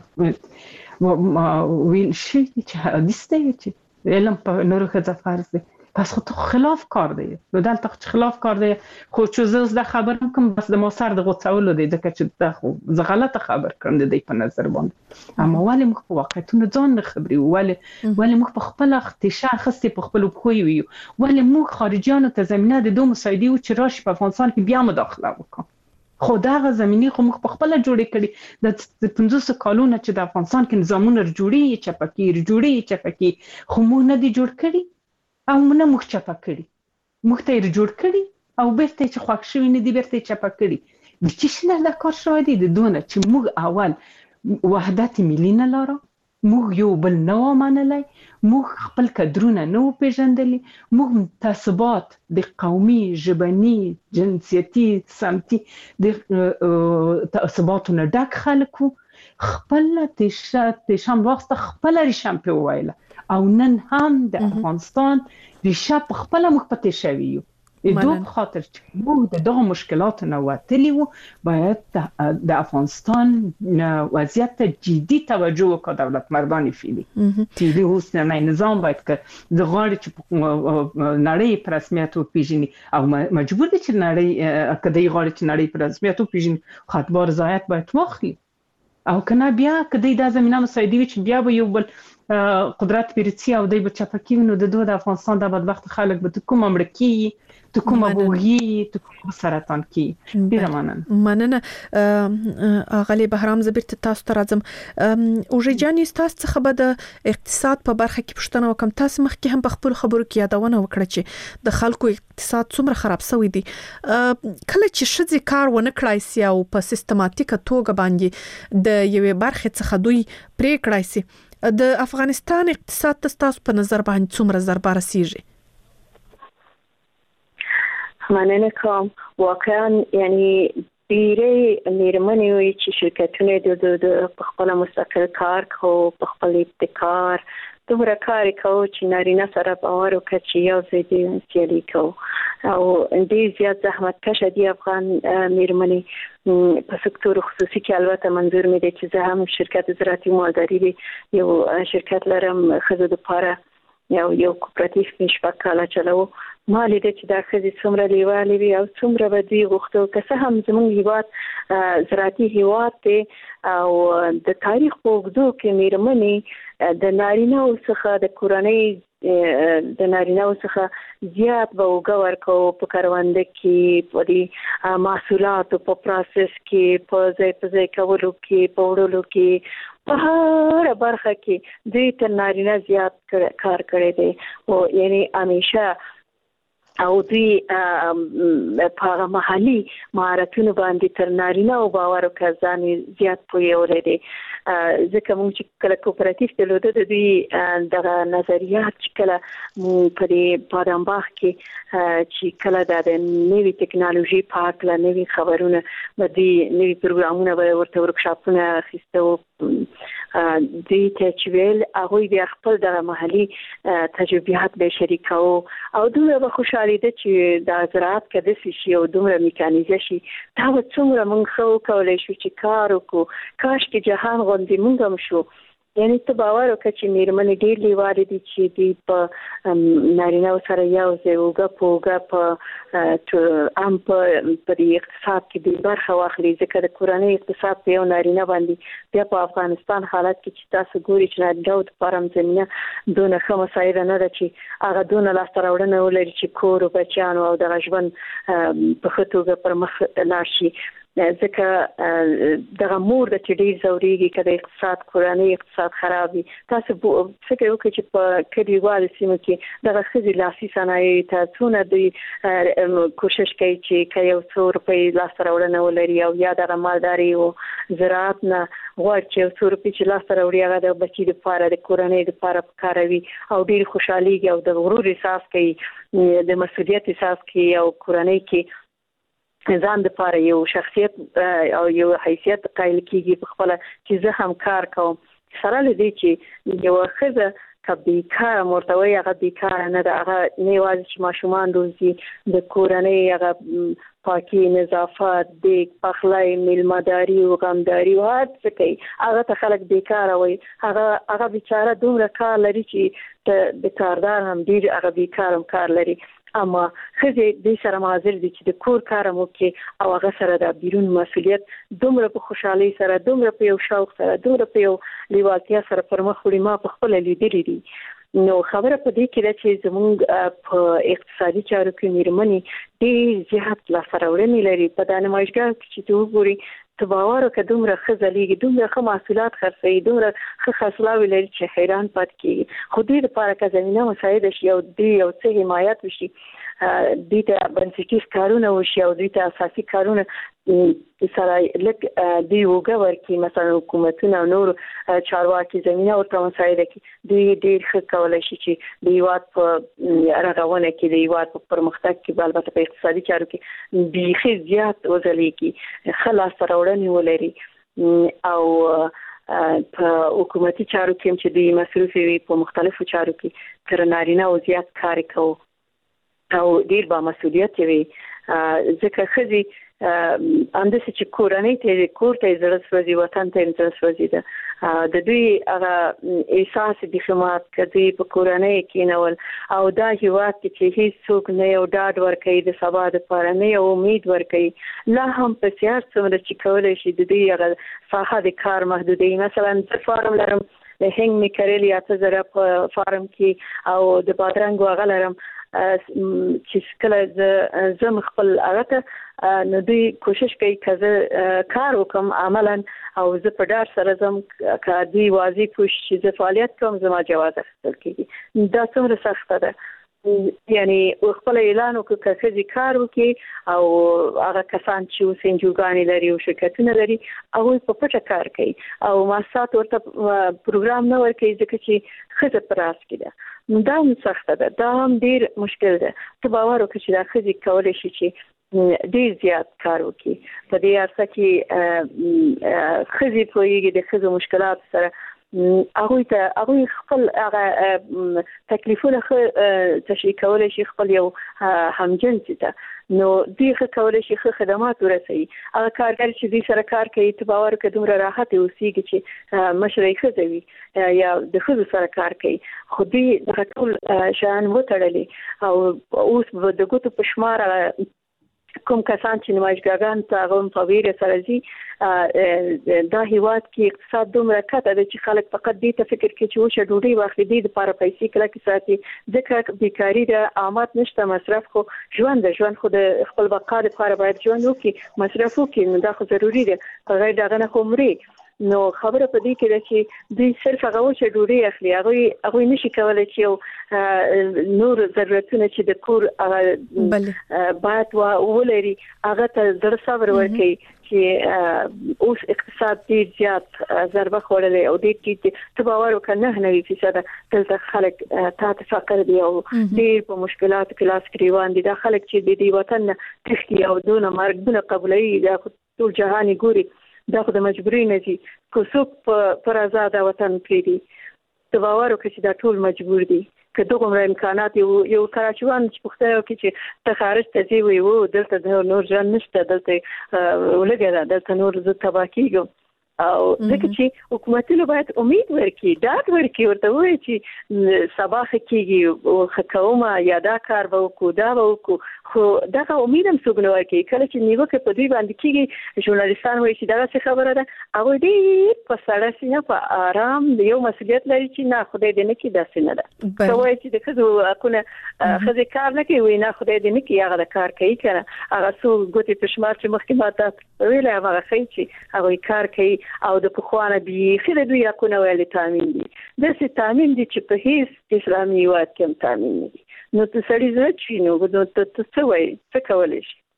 Speaker 4: ویل شي چې حدیث دی چې علم په نورو ښځه فرض دی. پس خو ته خلاف کار دی، نو دلته چې خلاف کار دی خو چې زه اوس دا خبر کوم بس د ما سر د غوڅولو دی ځکه چې دا خو زه غلطه خبر کړم د دې په نظر باندې. اما ولې موږ په واقعیتونو ځان نه خبري، ولې ولې موږ په خپله تیشه اخیستې په خپلو پښو یو یو، ولې موږ خارجیانو ته زمینه د دوه مساعدې و چې راشي په افغانستان کې بیا مداخله وکړو. خو دغه زمینې خو موږ په خپله جوړې کړي. د پنځوسو کالونو چې د افغانستان کې نظامونه جوړې چپکي جوړې چپکي خو موږ نه دي جوړ کړي او نه موږ چپه کړي، موږ ته یې جوړ کړي او بیرته چې خوښ شوي نه دي بیرته یې چپه کړي. د چې نه دا کار شوی دی د دونه چې موږ اول وحدت ملي نه لاره، موږ یو بل نه و منلی، موږ خپل کدرونه نه و پیژندلی، موږ تعصبات د قومي ژبني جنسیتي سمتي د تعصباتو نه ډک خلک وو. خپل تیشم واسطه خپل ریشم په وویله او نن هم د افغانستان ریشه په خپله موږ پتې شوي یو. د دوه په خاطر چې موږ د دغه مشکلاتو نه وتلي وو باید د افغانستان وضعیت ته جدي توجه وکړو. دولت مردان فعلي فعلي اوسنی نظام باید که د غواړي چې نړۍ په رسمیت وپېژني او مجبور دی چې نړۍ که دی غواړي چې نړۍ په رسمیت وپېژني خطبه رضایت باید واخلي او که نه بیا که دی دا زمینه مساعدې وي چې بیا به یو بل قدرت پیرڅي او دی به چپه کېږي نو د دوه د افغانستان دا بدبخت خلک به ته کومه مړه کېږي، ته کومه به وږي، ته کومه سرطان کېږي. ډېره مننه.
Speaker 2: مننه اغلې بهرام. زه بیرته تاسو ته راځم. اوژې جانې ستاسو څخه به د اقتصاد په برخه کې پوښتنه وکړم. تاسو مخکې هم په خپلو خبرو کې یادونه وکړه چې د خلکو اقتصاد څومره خراب شوی دی. کله چې ښځې کار ونه کړای سي او په سیستماتیکه توګه باندې د یوې برخې څخه دوی پرې کړای سي، د افغانستان اقتصاد ته ستاسو په نظر باندې څومره ضربه رسیږي؟
Speaker 3: مننه کوم. واقعا یعنی ډېرې مېرمنې وي چې شرکتونه د خپل مستقل کار کو، په خپل ابتکار دومره کار کوو چې نارینه سره باور وکړي چې یو ځای دې سیالي کوو او ډېر زیات زحمت کشه دي افغان مېرمنې په سکتور خصوصي کې. البته منظور مې دی چې زه هم شرکت زراعتي مالداري دی یو شرکت لرم ښځو دپاره، یو یو کوپراتیف مې شپږ کاله چلوو. ما لیده چې دا ښځې څومره لیوالې وي او څومره به دوی غوښتو. که څه هم زموږ هېواد زراعتي هېواد دی او د تاریخ په اوږدو کې مېرمنې د نارینه‌و څخه د کورنۍ د نارینه‌و څخه زیات به اوږه ورکوو په کرونده کې، په دې محصولاتو په پروسس کې، په ځای په ځای کولو کې، په وړلو کې، په هره برخه کې دوی تر نارینه زیات کار کړی دی. او یعنی همیشه او دوی په هغه محلي مهارتونو باندې تر نارینه او باور وکړ ځان زیات پوهیولی دی. ځکه موږ چې کله کوپراتیف درلوده د دوی دغه نظریات چې کله په دې بادامباغ کې چې کله د نوي ټکنالوژي په هکله نوي خبرونه به دوی نوي پروګرامونه به ورته ورکشاپونه اخیسته و دوی ته چې ویل هغوی بیا خپل دغه محلي تجربیات به شریکوو او دومره به خوشحالېده چې دا زراعت که داسې شي او دومره میکانیزه شي دا به څومره موږ ښه وکولی شو چې کار وکړو. کاشکې جهان غوندې موږ هم شو. یعنی ته باور وکړه چې مېرمنې ډېر لیوالې دي چې دوی په نارینه‌و سره یو ځای اوږه په اوږه په عام په دې اقتصاد کې دوی برخه واخلي. ځکه د کورنۍ اقتصاد په یو نارینه باندې بیا په افغانستان حالت کې چې تاسو ګوري چې نارینه‌و دپاره هم زمینه دونه ښه مساعده نه ده چې هغه دونه لاسته راوړنه ولري چې کور و بچیانو او دغه ژوند په ښه توګه پر مخ لاړ شي. ځکه دغه مور د چې ډېر ځورېږي که د اقتصاد کورنۍ اقتصاد خراب وي. تاسو فکر وکړئ چې په کلیوالو سیمو کې دغه ښځې لاسي صنایعو ته څونه دوی کوشش کوي چې که یو څو روپۍ لاسته راوړنه ولري او یا دغه مالداري او زراعت نه غواړي چې یو څو روپۍ چې لاسته راوړي هغه د بچي دپاره د کورنۍ دپاره پکاروي او ډېر خوشحالېږي او د غرور احساس کوي، د مسؤلیت احساس کوي او کورنۍ کې ځان د لپاره یو شخصیت او یو حیثیت قایل کیږي په خپل چې زه هم کار کوم سره لدی چې یو خزه کبي کار مرتوی هغه بیکار نه ده هغه نیواز چې ماشومان روزي د کورنۍ هغه پاکي نظافت د پخلای میلمداري او غمداري او هر څه کوي هغه ته خلک بیکار وي هغه هغه بیچاره دومره کار لري چې د کاردار هم ډیر هغه بیکار هم کار لري اما خزه د سره مازل دي چې د کور کارمو کې او هغه سره د بیرون مسولیت دومره په خوشحالي سره دومره په یو شوق سره دومره په یو لیوالتیا سره پر مخ وړي ما په خپل لیدلې دي نو خبره په دې کې ده چې زموږ په اقتصادي چارو کې میرمنې ډېر زیات لاسته لري په دانه مایشګر چې ته وګوري ته باور وکړه دومره ښه ځلیږي دومره ښه محصولات خرڅوي دومره ښه خرڅلاوي لري چې حیران پاتې کېږي خو دې لپاره که زمینه مساعده شي او دې یو څه حمایت وشي دوی ته بنسټیز کارونه وشي او دوی ته اساسي کارونه سره لکه دوی وګور کې مثلا حکومتونه او نور چارواکي زمينه او مساعده کې دوی ډېر ښه کولای شي چې د هیواد په رغونه کې د هیواد په پرمختګ کې البته په اقتصادي چارو کې بیخي زیات وځلېږي خلاص راوړنې ولري او په حکومتي چارو کې چې دوی مصروف وي په مختلفو چارو کې تر نارینه او زیات کار کوي او ډیر با مسؤلیت وي ځکه خزي اندسه چې کورنۍ ته کور ته زړه سوځي وطن ته زړه سوځي ده د دوی هغه احساس د خدمات کدي په کورنۍ کې نول او دا هیواد چې هیڅ څوک نه یو ډاډ ورکړي د سبا د لپاره نه یو امید ورکړي لا هم په سیاست څومره چې کولای شي د دوی هغه ساحه د کار محدودي مثلا د فارم لرم د هنګ میکرل یا څه زره په فارم کې او د بادرنګ وغلرم چې کله زم خپل هغه نو دوی کوشش کوي چې کار وکم عملاً او زه په ډار سره زم که دوی واضح کوشش چې فعالیت کوم زما جواز اخیستل کیږي دا څومره سخته ده یعنی خپل اعلان وکړه چې کار وکي او هغه کسان چې سنجوګانی لري او شرکتونه لري او په پټه کار کوي او ماسات ورته پروګرام نه ورکوي ځکه چې خزه پراس کړه دا هم سخته ده دا هم ډیر مشکل ده ته باور وکړه چې دا خزي کولای شي چې ډیر زیات کار وکړي په دې ارڅ کې خزي پوېږي د خزو مشکلات سره هغه ته هغه خپل هغه تکلیفونه تشریح کولای شي خپل یو همجنسي ته نو دیغه کولای شي خدمات ورسوي هغه کارګر چې دې سره کار کوي ته باور وکړه دومره راحت اوسېږي چې مشرۍ خزوي یا د خزو سره کار کوي خو دې د ټول شان وټړلې او اوس د ګوتو په شمار کوم کسان چې نمایشګران ته غوښم په ویره سره زی دا هیواد کې اقتصاد دومره کته ده چې خلک فقط دې ته فکر کوي چې وشه ډوډۍ واخلي دې لپاره پیسې کله کې ساتي ځکه بیکاری د آمد نشته مصرف خو ژوند د ژوند خو د خپل بقا لپاره باید ژوند وکړي مصرف وکړي نو دا خو ضروري ده غیر دغه نه خو مري نو خبره په دې کې ده چې دوی صرف هغه وشه ډوډۍ اخلي هغه هغه نشي کولای چې نور ضرورتونه چې د کور هغه باید ولري هغه ته زړه صبر ورکړي چې اوس اقتصاد ډیر زیات ضربه خوړلې او ډیر چې ته باور وکړه نه نوي فیصد دلته خلک تاسو فقر دی او ډیر په مشکلات کې لاس کریوان دي دا خلک چې د دې وطن تختی او دونه مرګونه قبولي دا ټول جهاني ګوري دا خو د مجبوري نه دي کو څوک پر آزاد وطن پریدي ته باور وکړه چې دا ټول مجبور دي که دغه امکانات یو یو کراچوان چې پخته یو کې چې ته خارج ته ځي وي وو دلته د نور ځان نشته دلته ولګره دلته نور زه تبا کیږم او ځکه چې حکومتونه باید امید ورکړي ډاډ ورکړي ورته وایي چې سبا کېږي او خکومه یا دا کار به وکړو دا به وکړو خو دغه امید هم څوک نه ورکوي کله چې نیوکه په دوی باندې کېږي ژورنالیستان وایي چې دغه څه خبره ده هغوی ډېر په سړه سینه په آرام د یو مسؤلیت لري چې نه خدای دې نه کړي داسې نه ده که وایي چې د ښځو حقونه ښځې کار نه کوي وایي نه خدای دې نه کړي هغه د کار کوي که نه هغه څو ګوتې په شمار چې مخکې ما ته ویلی هغه ښیي چې هغوی کار کوي او د پخوانه بیخي د دوی حقونه ویلې تامین دي داسې تامین دي چې په هیڅ اسلامي هیواد کې هم تامین نه دي نو ته سړي زړه چوي نو ته څه وایي څه کولی شي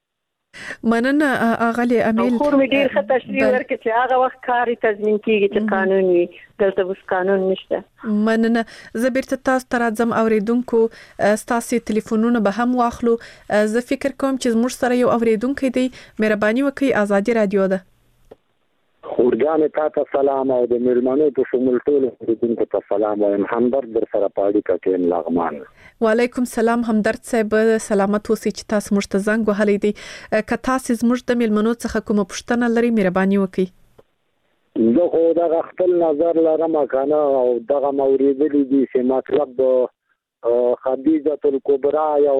Speaker 2: مننه اغلی امیل
Speaker 3: خو مې ډیر ښه تشریح ورکړ چې هغه وخت کاری تضمین کیږي چې قانون وي، دلته اوس قانون نشته.
Speaker 2: مننه. زه بیرته تاسو ته راځم اوریدونکو ستاسو ټلیفونونه به هم واخلو. زه فکر کوم چې زموږ سره یو اوریدونکو دی، مهرباني وکړئ، آزادي رادیو ده.
Speaker 5: خورجان ته سلام او د میرمنو په شمول ټول اوریدونکو ته سلام او همدرد در سره پاړی کټین لغمان.
Speaker 2: وعلیکم سلام همدرد صاحب، سلامت اوسئ چې تاسو موږ ته زنګ وهلی دی. که تاسو زموږ د میلمنو څخه کومه پوښتنه لرئ مهرباني وکړئ.
Speaker 5: زه خو دغه خپل نظر لرم کنه او دغه موریدلی دي چې مطلب د خدیجه الکبرى یو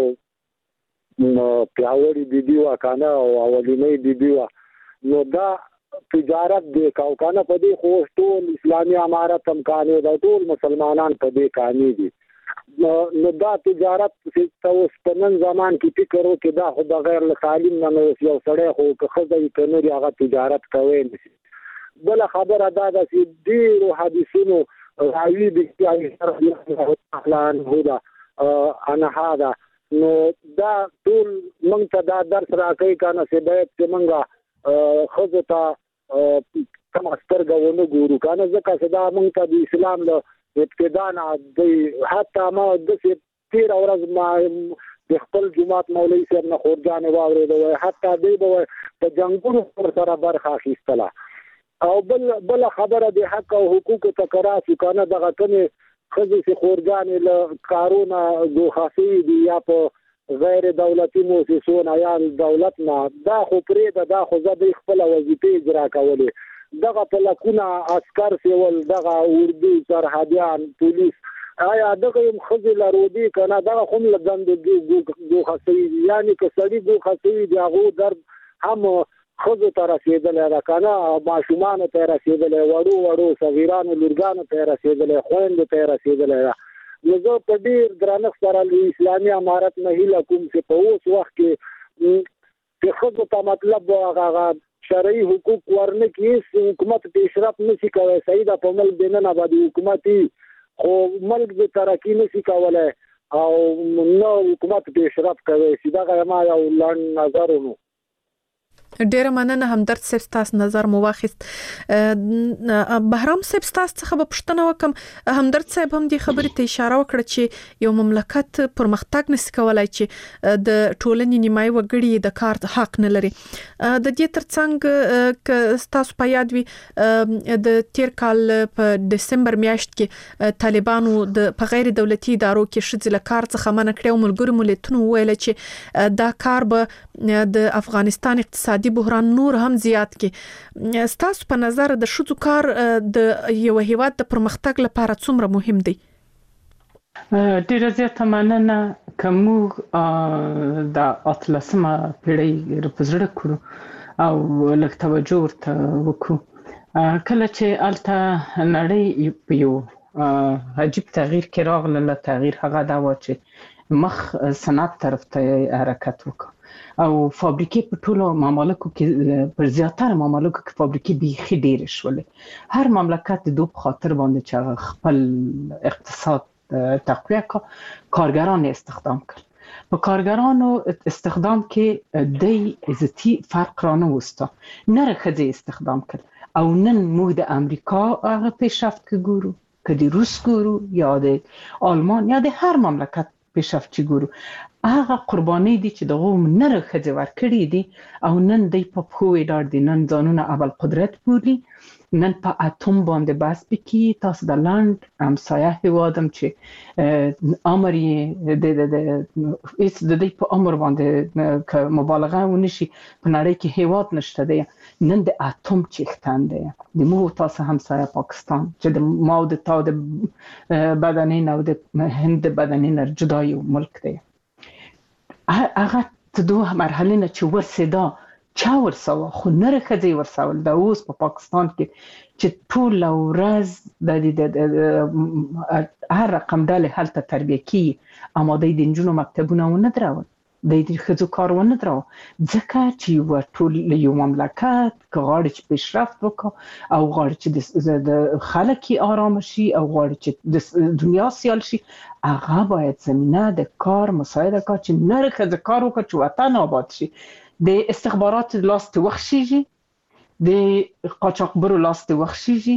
Speaker 5: پیاوړي بیبي و کنه او اولینی بیبي و، نو دا تجارت دی کاو کنه په دې خو ټول اسلامي امارت هم کانه دا ټول مسلمانان په دې کانی دي، نو دا تجارت چې اوس په نن زمان کې فکر وکړي دا خو د غیر تعلیم نه نو یو سړی خو که خدای کنه هغه تجارت کوي. بل خبره دا ده چې ډیرو حدیثونو راوی دي چې اخلان هدا انا هذا، نو دا ټول موږ ته دا درس راکړي کنه چې باید چې موږ خزه ته کم سترګه ونه ګورو کنه، ځکه چې دا موږ ته د اسلام له ابتدا نه دی. حتی ما د تیر ورځ ما د خپل جماعت مولوی صاحب نه خورجان واورېدو، حتی دی به په جنګونو سره برخه اخیستله. او بل بل خبره د حق او حقوق تکراسي کنه، دغه کمې خزه چې خورجان له کارونه ګوښاسي دي یا په غیر دولتي مؤسسونه یا دولت نه، دا خو پرې دا خو زه د خپل وظیفې اجرا کولې. دغه په لکونه عسكر سیول، دغه اردو سرحدیان، پولیس، آیا دغه هم خزه لرودي کنه، دغه هم لدند ګوښاسي، یعنی که سړي ګوښاسي دی هغه درد هم خزه ته رسیدلی ده کنه، ماشومانو ته رسیدلی، وړو وړو صغیرانو لورګانو ته رسیدلی، خویندو ته رسیدلی ده. نو زه په ډیر درنښت سره له اسلامي امارت نه هیله کوم چې په اوس وخت کې چې ښځو ته مطلب هغه شرعي حقوق ورنه کړي، حکومت پیشرفت نشي کولی. صحیح ده په ملک دننه به د حکومتي خو ملک د ترقي نشي کولی او نه حکومت پیشرفت کوي. چې دغه ما یو لنډ نظر و.
Speaker 2: ډیره مننه همدرد صاحب، تاسو نظر مو واخیست. بهرام صاحب تاسو څخه به پوښتنه وکم، همدرد صاحب هم دې خبرې ته اشاره وکړه چې یو مملکت پرمختګ نشي کولای چې د ټولنې نیمایي وګړي د کار حق نه لري. د دې ترڅنګ ک تاسو په یاد وي د تیر کال په دسمبر میاشت کې طالبانو د په غیر دولتي ادارو کې شذ له کار څخه منع کړو. ملګری ملتونو ویل چې دا کار به د افغانستان اقتصادي بحران نور هم زیات کی. ستاسو په نظر د شذو کار د یو هیواد د پرمختګ لپاره څومره مهم دی؟
Speaker 4: ډیره زیاته مننه. کومو د اتلسمه پیړۍ رپزړه کړو او لږ توجه ورته وکړو، کله چې الته نړۍ په یو عجیب تغییر کې راغله. تغییر هغه دا و چې مخ صنعت طرف ته حرکت وکړ او فابریکې په ټولو ممالکو کې، پر زیاتره ممالکو کې فابریکې بیخي ډېرې شولې. هر مملکت د دوه خاطر باندې چې خپل اقتصاد تقویه کا کارګران استخدام کړ. په کارګرانو استخدام کې د عزتي فرق را نه وسته، نه ښځې استخدام کړ. او نن موږ د امریکا هغه پیشرفت کې ګورو، که د روس ګورو یا د آلمان یا د هر مملکت پیشرفت چې ګورو، هغه قرباني دي چې دغه نره ښځې ورکړي دي او نن دی په پښو ولاړ دي، نن ځانونه اول قدرت بولي، نن په اتوم باندې بحث وکړي. تاسو د لاند همسایه هیواد هم چې امر یې د د هیڅ د دې په امر باندې که مبالغه ونشي په نړۍ کې هیواد نشته دی، نن د اتوم چیختن دی. د مو تاسو همسایه پاکستان چې د ما د تا د بدنین او د هند بدنین جدا یو ملک دی، هغه ته دوه مرحله نه چې ورسېدا چا ورسوه، خو نره ښځې ورسول. دا اوس په پاکستان کې چې ټوله ورځ د هر رقم ډلې هلته تربیه کیږي، اما دوی د نجونو مکتبونه ونه درول، دوی د ښځو کار ونه درول، ځکه چې ټول یو مملکت که غواړي چې پیشرفت وکړي او غواړي چې د خلک یې ارامه شي او غواړي چې د دنیا سیال شي، هغه باید زمینه د کار مساعده کړي چې نره ښځه کار وکړي چې وطن آباد شي. د استخبارات لاس ته وخشيږي، د قاچاقبرو لاس ته وخشيږي،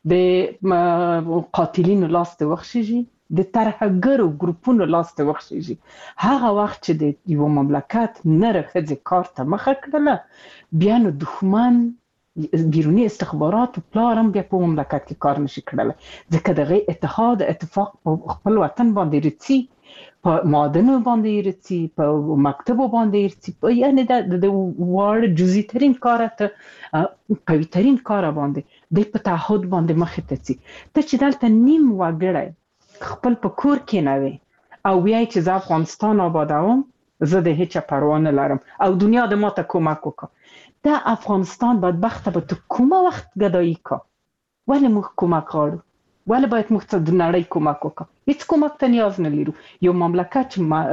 Speaker 4: د قاتلینو لاس ته وخشيږي، د ترهګرو ګروپونو لاس ته وخشيږي. هغه وخت چې د یو مملکت نره ښځې کار ته مخه کړله، بیا نو دښمن بیرونی استخبارات او پلار هم بیا په مملکت کې کار نشي کړلی، ځکه دغه اتحاد اتفاق په خپل وطن باندې رڅي، په معادنو باندې رڅي، په مکتبو باندې رڅي، یعنی د واړه جزئی ترین کار ته قوي ترین کار باندې د په تعهد باندې مخې ته ځي. ته چې دلته نیم وګړی خپل په کور کې نه وي او وایي چې زه افغانستان آبادوم، زه د هیچا پروا نه لرم او دنیا د ماته کومک وکړه، دا افغانستان بدبخته به تو کومه وخت ګدایي کا؟ ولې موږ کومک غواړو؟ ولې باید موږ ته د نړۍ کومک وکړو؟ هیڅ کومک ته نیاز نه لرو. یو مملکت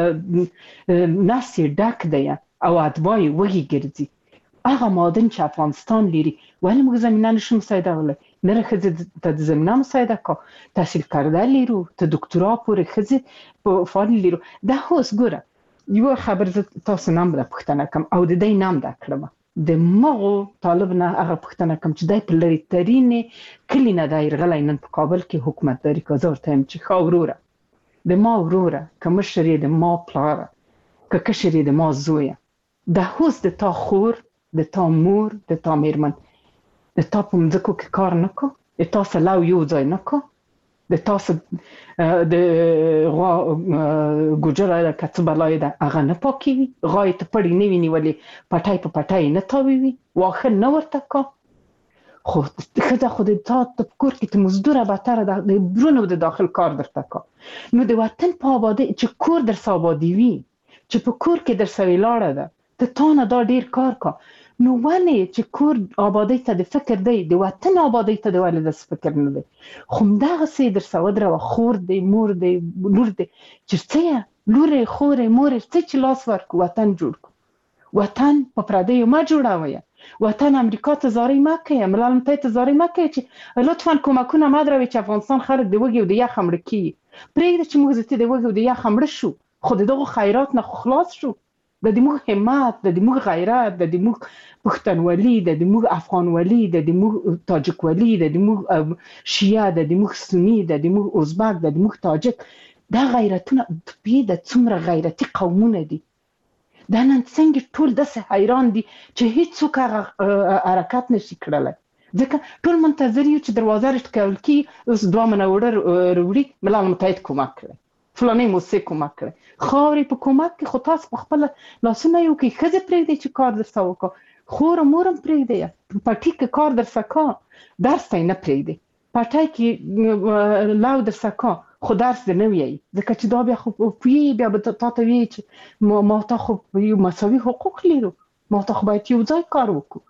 Speaker 4: چې نس یې ډک دی او اتباع یې وږي ګرځي، هغه معادن چې افغانستان لري، ولې موږ زمینه نشو مساعدولی؟ نره ښځې ته د زمینه مساعده کا، تحصیل کرده لرو، ته دکترا پورې ښځې په فعال لرو. دا اوس ګوره یو خبر زه تاسو نام ده پوښتنه کوم او د دې نام ده کړم، د مغو طالب نه هغه پوښتنه کوم چې دای په لري ترینې کلی نه دایر غلی نن په کابل کې حکومت داری که زه ورته یم چې ښه وروره، د ما وروره، که مشر یې د ما پلاره، که کشر یې د ما زویه، دا اوس د تا خور، د تا مور، د تا میرمن د تا په مځکو کې کار نه کو، د تا سره لو یو ځای نه کو، د تاسو د غوا ګوجره که څه بلای ده هغه نه پاکوي، غای ته پړی نه وي نیولې، پټی په پټی نه تاووي، واښه نه ورته کا. خو ښځه خو د تا په کور کې ته مزدوره بهتره ده، د برونو د داخل کار درته کا. نو د وطن په آبادۍ چې کور درسه آبادي وي، چې په کور کې درسه ولاړه ده، ته تا نه دا ډیر کار کا. نو ولې چې کور آبادۍ ته د فکر دی، د وطن آبادۍ ته د ولې داسې فکر نه دی؟ خو همدغسې درسه ودروه، خور دی، مور دی، لور دی، چې څه یې لورې، خورې، مورې، څه چې لاس ورکړو وطن جوړ کړو. وطن په پردیو مه جوړوئ، وطن امریکا ته زارۍ مه کوئ، ملل متحد ته زارۍ مه کوئ چې لطفا کومکونه مه دروئ چې افغانستان خلک د وږي او د یخه مړه کېږي. پرېږده چې موږ ځتې د وږي او د یخه مړه شو، خو د دغو خیرات نه خو خلاص شو. د دې موږ همت، د دې موږ غیرت، د دې موږ پښتونولي، د دې موږ افغانولي، د دې موږ تاجکولي، د دې موږ شیعه، د دې موږ سني، د دې موږ ازبک، د دې موږ تاجک، دا غیرتونه د څومره غیرتي قومونه دي. دا نن څنګه ټول داسې حیران دي چې هیڅوک هغه حرکت نشي کړلی، ځکه ټول منتظر یو چې دروازه راټکول کړي، اوس دوه منوړه راوړي، ملل متحد کومک کړی، فلاني موسسې کومک کړی. خاورې په کومک کې خو تاسو په خپله لاسونه یو کې ښځې پرېږدئ چې کار درسه وکړه، خور او مور هم پرېږدئ، په پټي کې کار درسه کا، درس ته یې نه پرېږدئ، پټی کې لو درسه کا، خو درس دې نه ویایي، ځکه چې دا بیا خو پوهېږي، بیا به تا ته وایي چې ما ته خو یو مساوي حقوق لرو، ما ته خو باید یو ځای کار وکړو.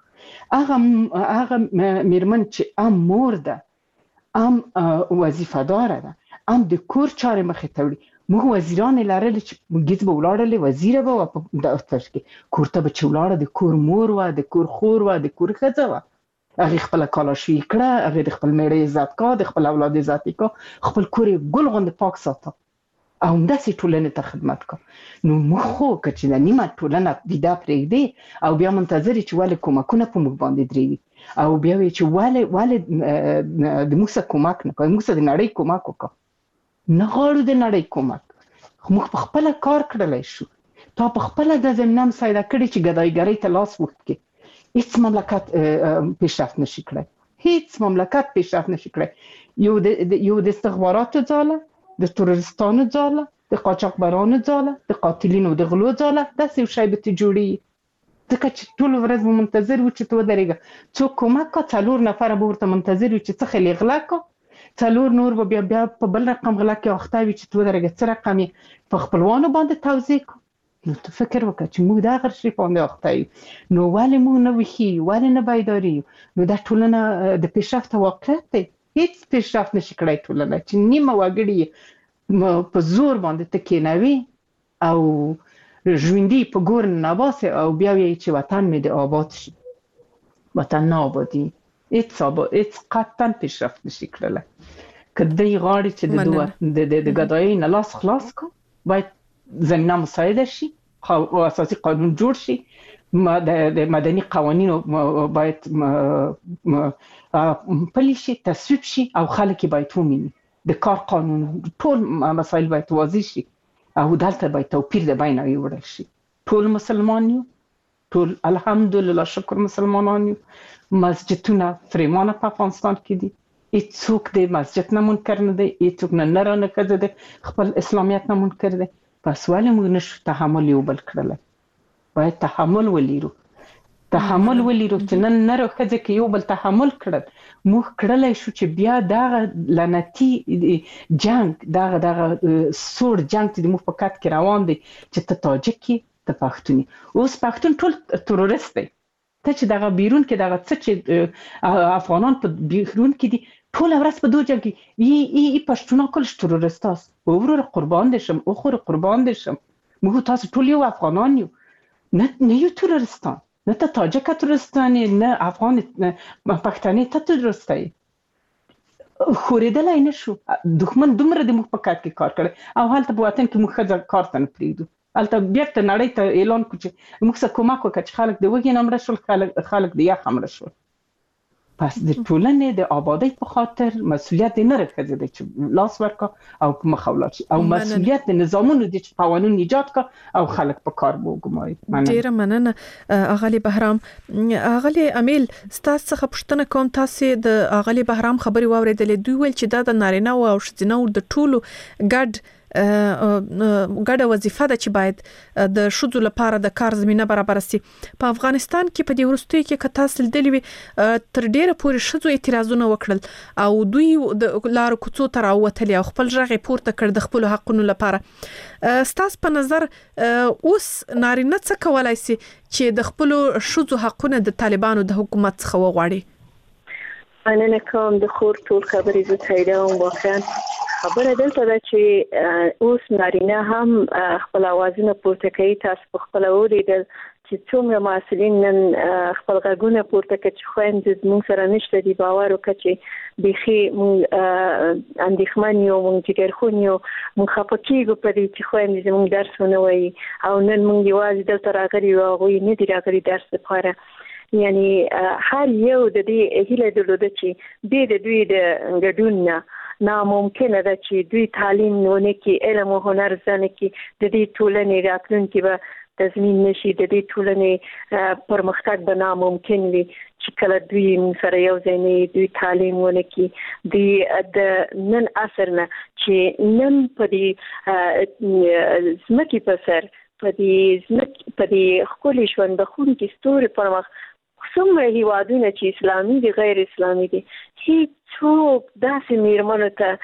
Speaker 4: هغه میرمن چې ام مور ده، ام وظیفه داره ده، ام د کور چارې مخې ته وړي. موږ وزیرانې لرلې چې ګیز به ولاړلې، وزیره به وه په دفتر کې، کور ته به چې ولاړه د کور مور وه، د کور خور وه، د کور ښځه وه، هغې خپله کالاشوي کړه، هغې د خپل میړه عزت کا، د خپل اولاد عزت یې کا، خپل کور یې ګل غوندې پاک ساته او همداسې ټولنې ته خدمت کا. نو موږ خو که چې د نیمه ټولنه ویده پرېږدې او بیا منتظر یې چې ولې کومکونه په موږ باندې درېږي او بیا وایي چې ولې ولې د موږ سره کومک نه کوي، موږ سره د نړۍ کومک وکړه. نه غواړو د نړۍ کومک، خو موږ په خپله کار کړلی شو. تا په خپله دا زمینه مساعده کړې چې ګدایګرۍ ته لاس وکړي. هیڅ مملکت پیشرفت نشي کړی، هیڅ مملکت پیشرفت نشي کړی. یو د یو د استخباراتو ځاله، د تروریستانو ځاله، د قاچاقبرانو ځاله، د قاتلینو د غلو ځاله، داسې یو شی به ته جوړېږي، ځکه چې ټول ورځ به منتظر وو چې ته ودرېږه، څوک کومک کا، څلور نفره به ورته منتظر وي چې څه خلې غلا کا، څلور نور به بیا بیا په بل رقم غلا کې اخته وي چې ته ودرېږه، څه رقم یې په خپلوانو باندې توزیع کا. نو ته فکر وکړه چې موږ دغه شي باندې اخته یو، نو ولې موږ نه ویښي یو، ولې نه بیداري یو؟ نو دا ټولنه د پیشرفت واقعیت دی، هیڅ پیشرفت نشي کړی ټولنه چې نیمه وګړي په زور باندې ته کېنوي او ژوندي په ګور نباسي او بیا وایي چې وطن مې د آباد شي. وطن نه آبادي، هیڅ آباد هیڅ قطعا پیشرفت نشي کړلی. که دی غواړي چې د ګدایۍ نه لاس خلاص کړو، باید زمینه مساعده شي او اساسي قانون جوړ شي، ما د مدني قوانینو باید پلي شي، تصویب شي او خلک باید ومني. د کار قانون ټول مسایل باید واضح شي او دلته باید توپیر د بین ویوړل شي. ټول مسلمان یو، ټول الحمدلله شکر مسلمانان یو. مسجدونه فریمانه په افغانستان کې دي، هیڅوک د مسجد نه منکر نه دی، هیڅوک نه نر نه ښځه د خپل اسلامیت نه منکر دی. پس ولې موږ نشو تحمل یو بل کړلی؟ باید تحمل ولرو، تحمل ولرو چې نن نر او ښځه کې یو بل تحمل کړل، موږ کړلی شو چې بیا دغه لعنتي جنگ، دغه دغه سوړ جنگ چې موږ په کټ کې روان دی، چې ته تاجک کې ته پښتون. اوس پښتون ټول تروریست دی. ته چې دغه بیرون کې دغه څه چې افغانان په بیرون کې دي ټول ورځ په دوه جنگ کې ای ای پښتون کولش تروریستاس. ورور قربان دي شم، اخر قربان دي شم. موږ تاسو ټول یو افغانان یو، نه نه یو تروریستان، نه ته تاجک تروریستانی، نه افغان پښتني ته تروریستای. خورېدلای نشو. دښمن دومره د موږ په کار کې کار کړی او هلته په وطن کې موږ ښځه کار ته نه پرېږدو. هلته بیرته نړۍ ته اعلان کړو چې موږ څه کومک وکړه چې خلک د وږي نه مړه شول، خلک خلک د یخ مړه شول. پس د ټولنې د آبادی په خاطر مسؤلیت نه راځي چې لاس ورکا او په مخ ولاړ شي، او مسؤلیت د نظامونو د قانون ایجاد کا او خلک په کار وګمای.
Speaker 2: ډیره مننه اغلی بهرام. اغلی امیل ستاسو څخه پوښتنه کوم، تاسو د اغلی بهرام خبري واوریدلې، دوی ویل چې دا د نارینه او ښځینه د ټولو ګډ ګډه وظیفه ده چې باید د ښځو لپاره د کار زمينه برابر شي. په افغانستان کې په دې وروستیو کې کتا سلدلې وي تر ډیره پورې ښځو اعتراضونه وکړل او دوی د لارو کوڅو ته راووتل او خپل ژغ پورته کړ د خپل حقونو لپاره. ستاسو په نظر اوس نارینه څه کولای شي چې د خپل ښځو حقونه د طالبانو د حکومت څخه وغواړي؟
Speaker 3: انا کوم د خور ټول خبرې زه تاییدوم. واقعا خبره دلته ده چې اوس نارینه هم خپل اوازونه پورته کوي. تاسو په خپل ولیدل چې څومره مسؤلین نن خپل غږونه پورته کوي چې خويندې موږ سره نشته دي، باور وکړي چې بيخي موږ اندېښمن یو، موږ جګرخون یو، موږ خپه کېږو په دې چې خويندې موږ درس ونه وایي او نن موږ یوازې دلته راغلي یو، هغوی نه دي راغلي درس لپاره. یعنی هر یو د دې هیله درلوده چې د دوی د ګډون نه ناممکنه ده چې دوی تعلیم ونه کې، علم او هنر زده کې، د دې ټولنې راتلونکي به تضمین نشي، د دې ټولنې پرمختګ به ناممکن وي چې کله دوی سره یو ځای نه دوی تعلیم ونه کې. د نن عصر نه چې نن په دې ځمکې په سر په دې ځمکې په دې ښکلي ژوند بخونکي ستوري پر مخ څومره هیوادونه چې اسلامي دي غیر اسلامي دي، هیڅوک داسې میرمنو ته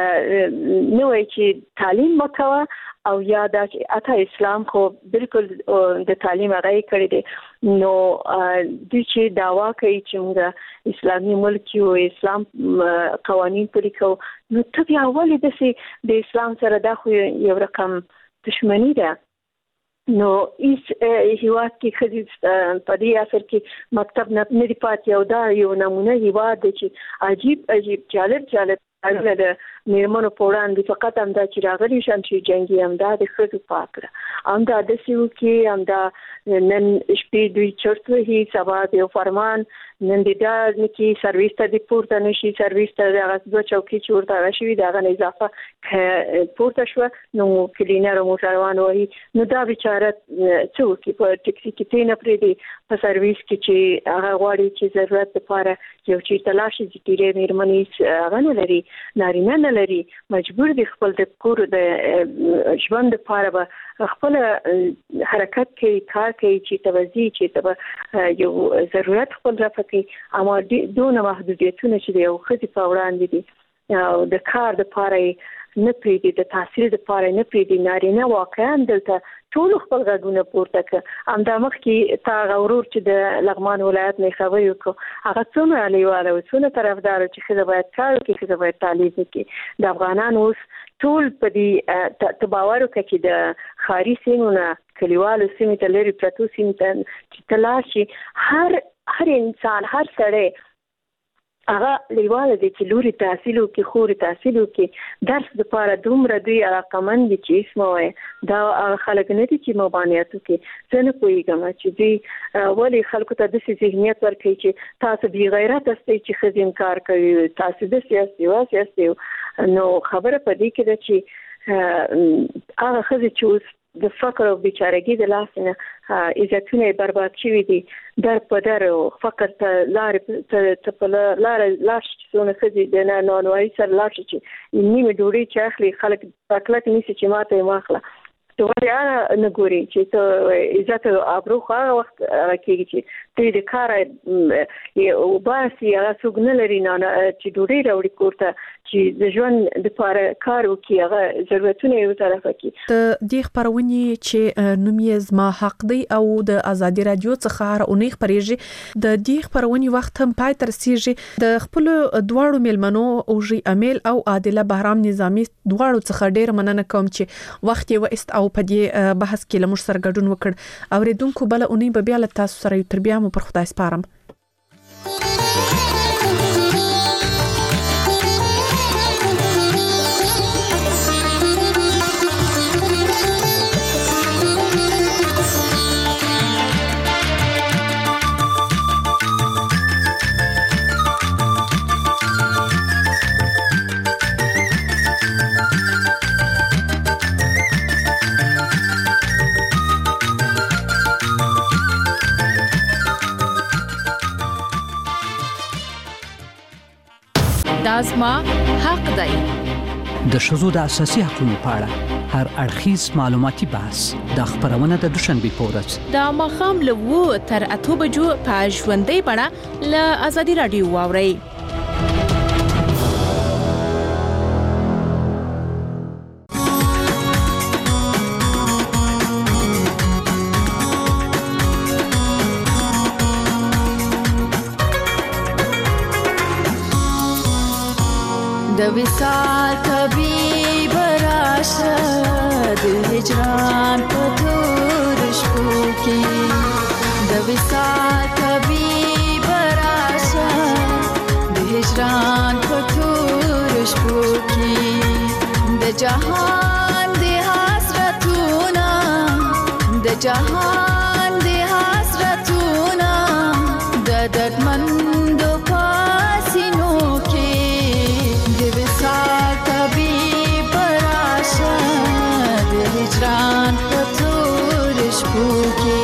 Speaker 3: نه وایي چې تعلیم وکوه او یا دا چې اته اسلام خو بالکل د تعلیم هغه کړی دی. نو دوی چې دعوا کوي چې موږ اسلامي ملک یو، اسلام قوانین پلي کوو، نو ته بیا ولې داسې د اسلام سره دا خو یو رقم دشمنی ده. نو ایس هیواد کې خځې په دې اثر کې مکتب نه دی پاتې او دا یو نمونه هیواد دی چې عجیب عجیب جالب جالب اړه د میرمنو په وړاندې فقط هم دا چې راغلي شم چې جنګي هم دا د ښځو پاکړه هم دا د سیو کې هم دا نن شپې دوی چرت وهي، سبا د فرمان نن د دا نکی سرویس ته د پورته نشي، سرویس ته د هغه دوه چوکۍ چې ورته راشي دا غن اضافه پورته شو، نو کلینر او موټروان وایي نو دا بیچاره څوک په ټیکسي کې تینه پرې دی په سرویس کې چې هغه غواړي چې ضرورت لپاره یو چې تلاشي چې ډېرې میرمنې هغه نه لري، نارینه نه لري، مجبور دي خپل د کور د ژوند لپاره به خپل حرکت کوي، کار کوي چې توزیع چې ته یو ضرورت خپل رافه کوي. اما دونه محدودیتونه چې یو ښځې په وړاندې دي او د کار لپاره نه پریږدي، د تحصیل لپاره نه پریږدي. نارینه واقعا دلته ټول خپل غږونه پورته کړ. همدا مخکې تا غورور چې د لغمان ولایت نه خبرې وکړو هغه څومره علیواله او څومره طرفدار چې ښځه باید کار وکړي، ښځه باید تعلیم وکړي. د افغانان اوس ټول په دې تباور وکړي چې د ښاري سیمو نه کلیوالو سیمې ته لرې پرتو سیمې ته چې ته لاړ شي، هر هر انسان هر سړی هغه لیواله دي چې لوري تحصیل وکړي خوري تحصیل وکړي درس د پاره دومره دوی علاقمند دي چې اسمه وي دا خلک نه دي چې مبانیات وکړي څنګه پوهیږم چې دوی ولی خلکو ته د ذهنیت ورکړي چې تاسو بی غیرت استئ چې خزین کار کوي تاسو د سیاسي او سیاسي نو خبره پدې کې ده چې هغه خزي چې د فقر او بیچارهګي د لاسنه عزتونه برباد شوي دي در په در فقر ته لارې ته په لارې لاش څونه خزي د نه نوای سره لاش چې نیمه ډوډۍ چې اخلي خلک تکلک نیسي چې ماته واخله ته ولې نه ګوري چې ته عزت او ابرو خو هغه وخت راکېږي چې ته د کار یو باسي هغه څوک نه لري نه چې ډوډۍ راوړي کورته چې د ژوند لپاره کار وکړي هغه ضرورتونه یو طرف کې
Speaker 2: ته د خبرونی چې نوم یې زما حق دی او د ازادي رادیو څخه هر اونۍ خبرېږي د دې خبرونی وخت هم پای تر سیږي د خپل دواړو ملمنو او جی امیل او عادله بهرام نظامی دواړو څخه ډیر مننه کوم چې وخت یې وست او په دې بحث کې لمر سره ګډون وکړ اوریدونکو بل اونۍ به بیا له تاسو سره یو تر بیا مو پر خدای سپارم.
Speaker 1: دازما حق دی
Speaker 6: د شذو د اساسي حقوقو په اړه هر اړخیز معلوماتي بحث د خبرونه د دوشنبه پورز
Speaker 1: د مخام له وو تر اته بجو په ژوندۍ بڼه له ازادي رادیو واوري.
Speaker 7: د وصال طبيب راشه د هجران په تور شپو کې د وصال طبيب راشه د هجران په تور شپو کې د جهان د حسرتونه د جهان د حسرتونه د دردمند پاسینو کې هجران په تور شپو کې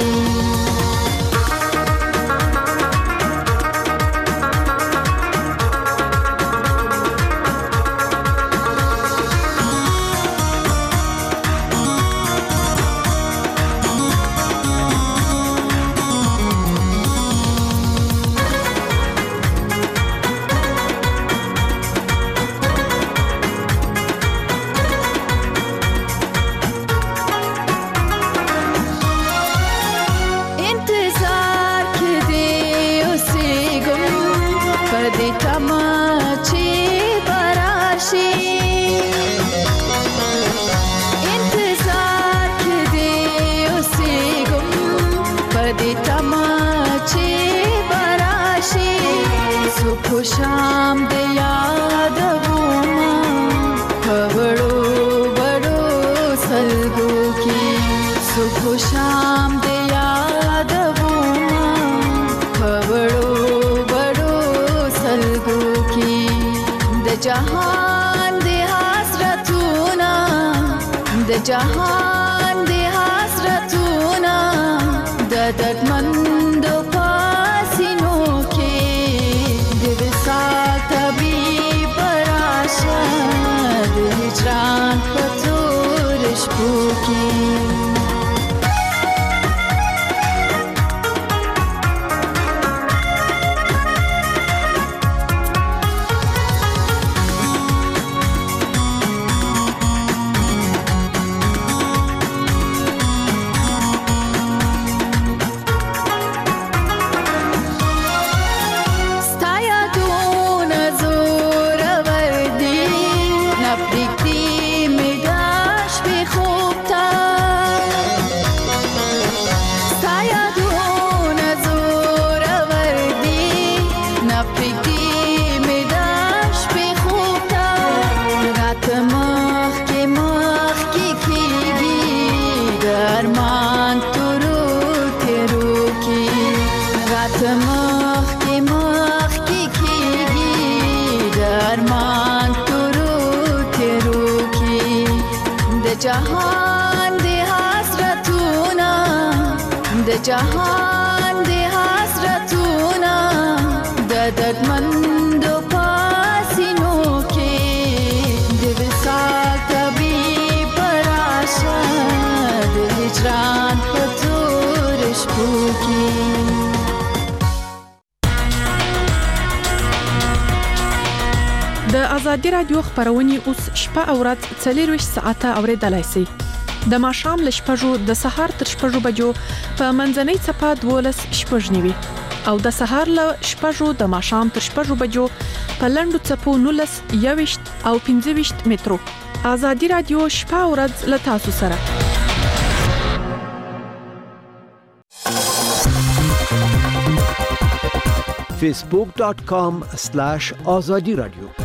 Speaker 7: شام د یاد وما خبرو بڑو سلگو کی صبح شام د یاد وما خبرو بڑو سلگو کی د جهان د حسرتونه د جهان د حسرتونه د دردمند پاسینو کې طبيب راشه د هجران په تور شپو کې د جهان د حسرتونه د جهان د حسرتونه د دردمندو پاسینو کې د وصال طبیب راشه د هجران په تور شپو کې.
Speaker 2: د ازادي رادیو خبرونه اوس شپه او ورځ څلور ساعته اوریدلای شئ. د ماښام ل شپږو د سهار تر شپږو بجو په منځنۍ صفه دولس شپږنیوي او د سهار ل شپږو د ماښام تر شپږو بجو په لندو صفو نولس یويشت او پنځه ویشت مترو. ازادي رادیو شپه او ورځ ل تاسو سره.
Speaker 8: facebook dot com slash azadi radio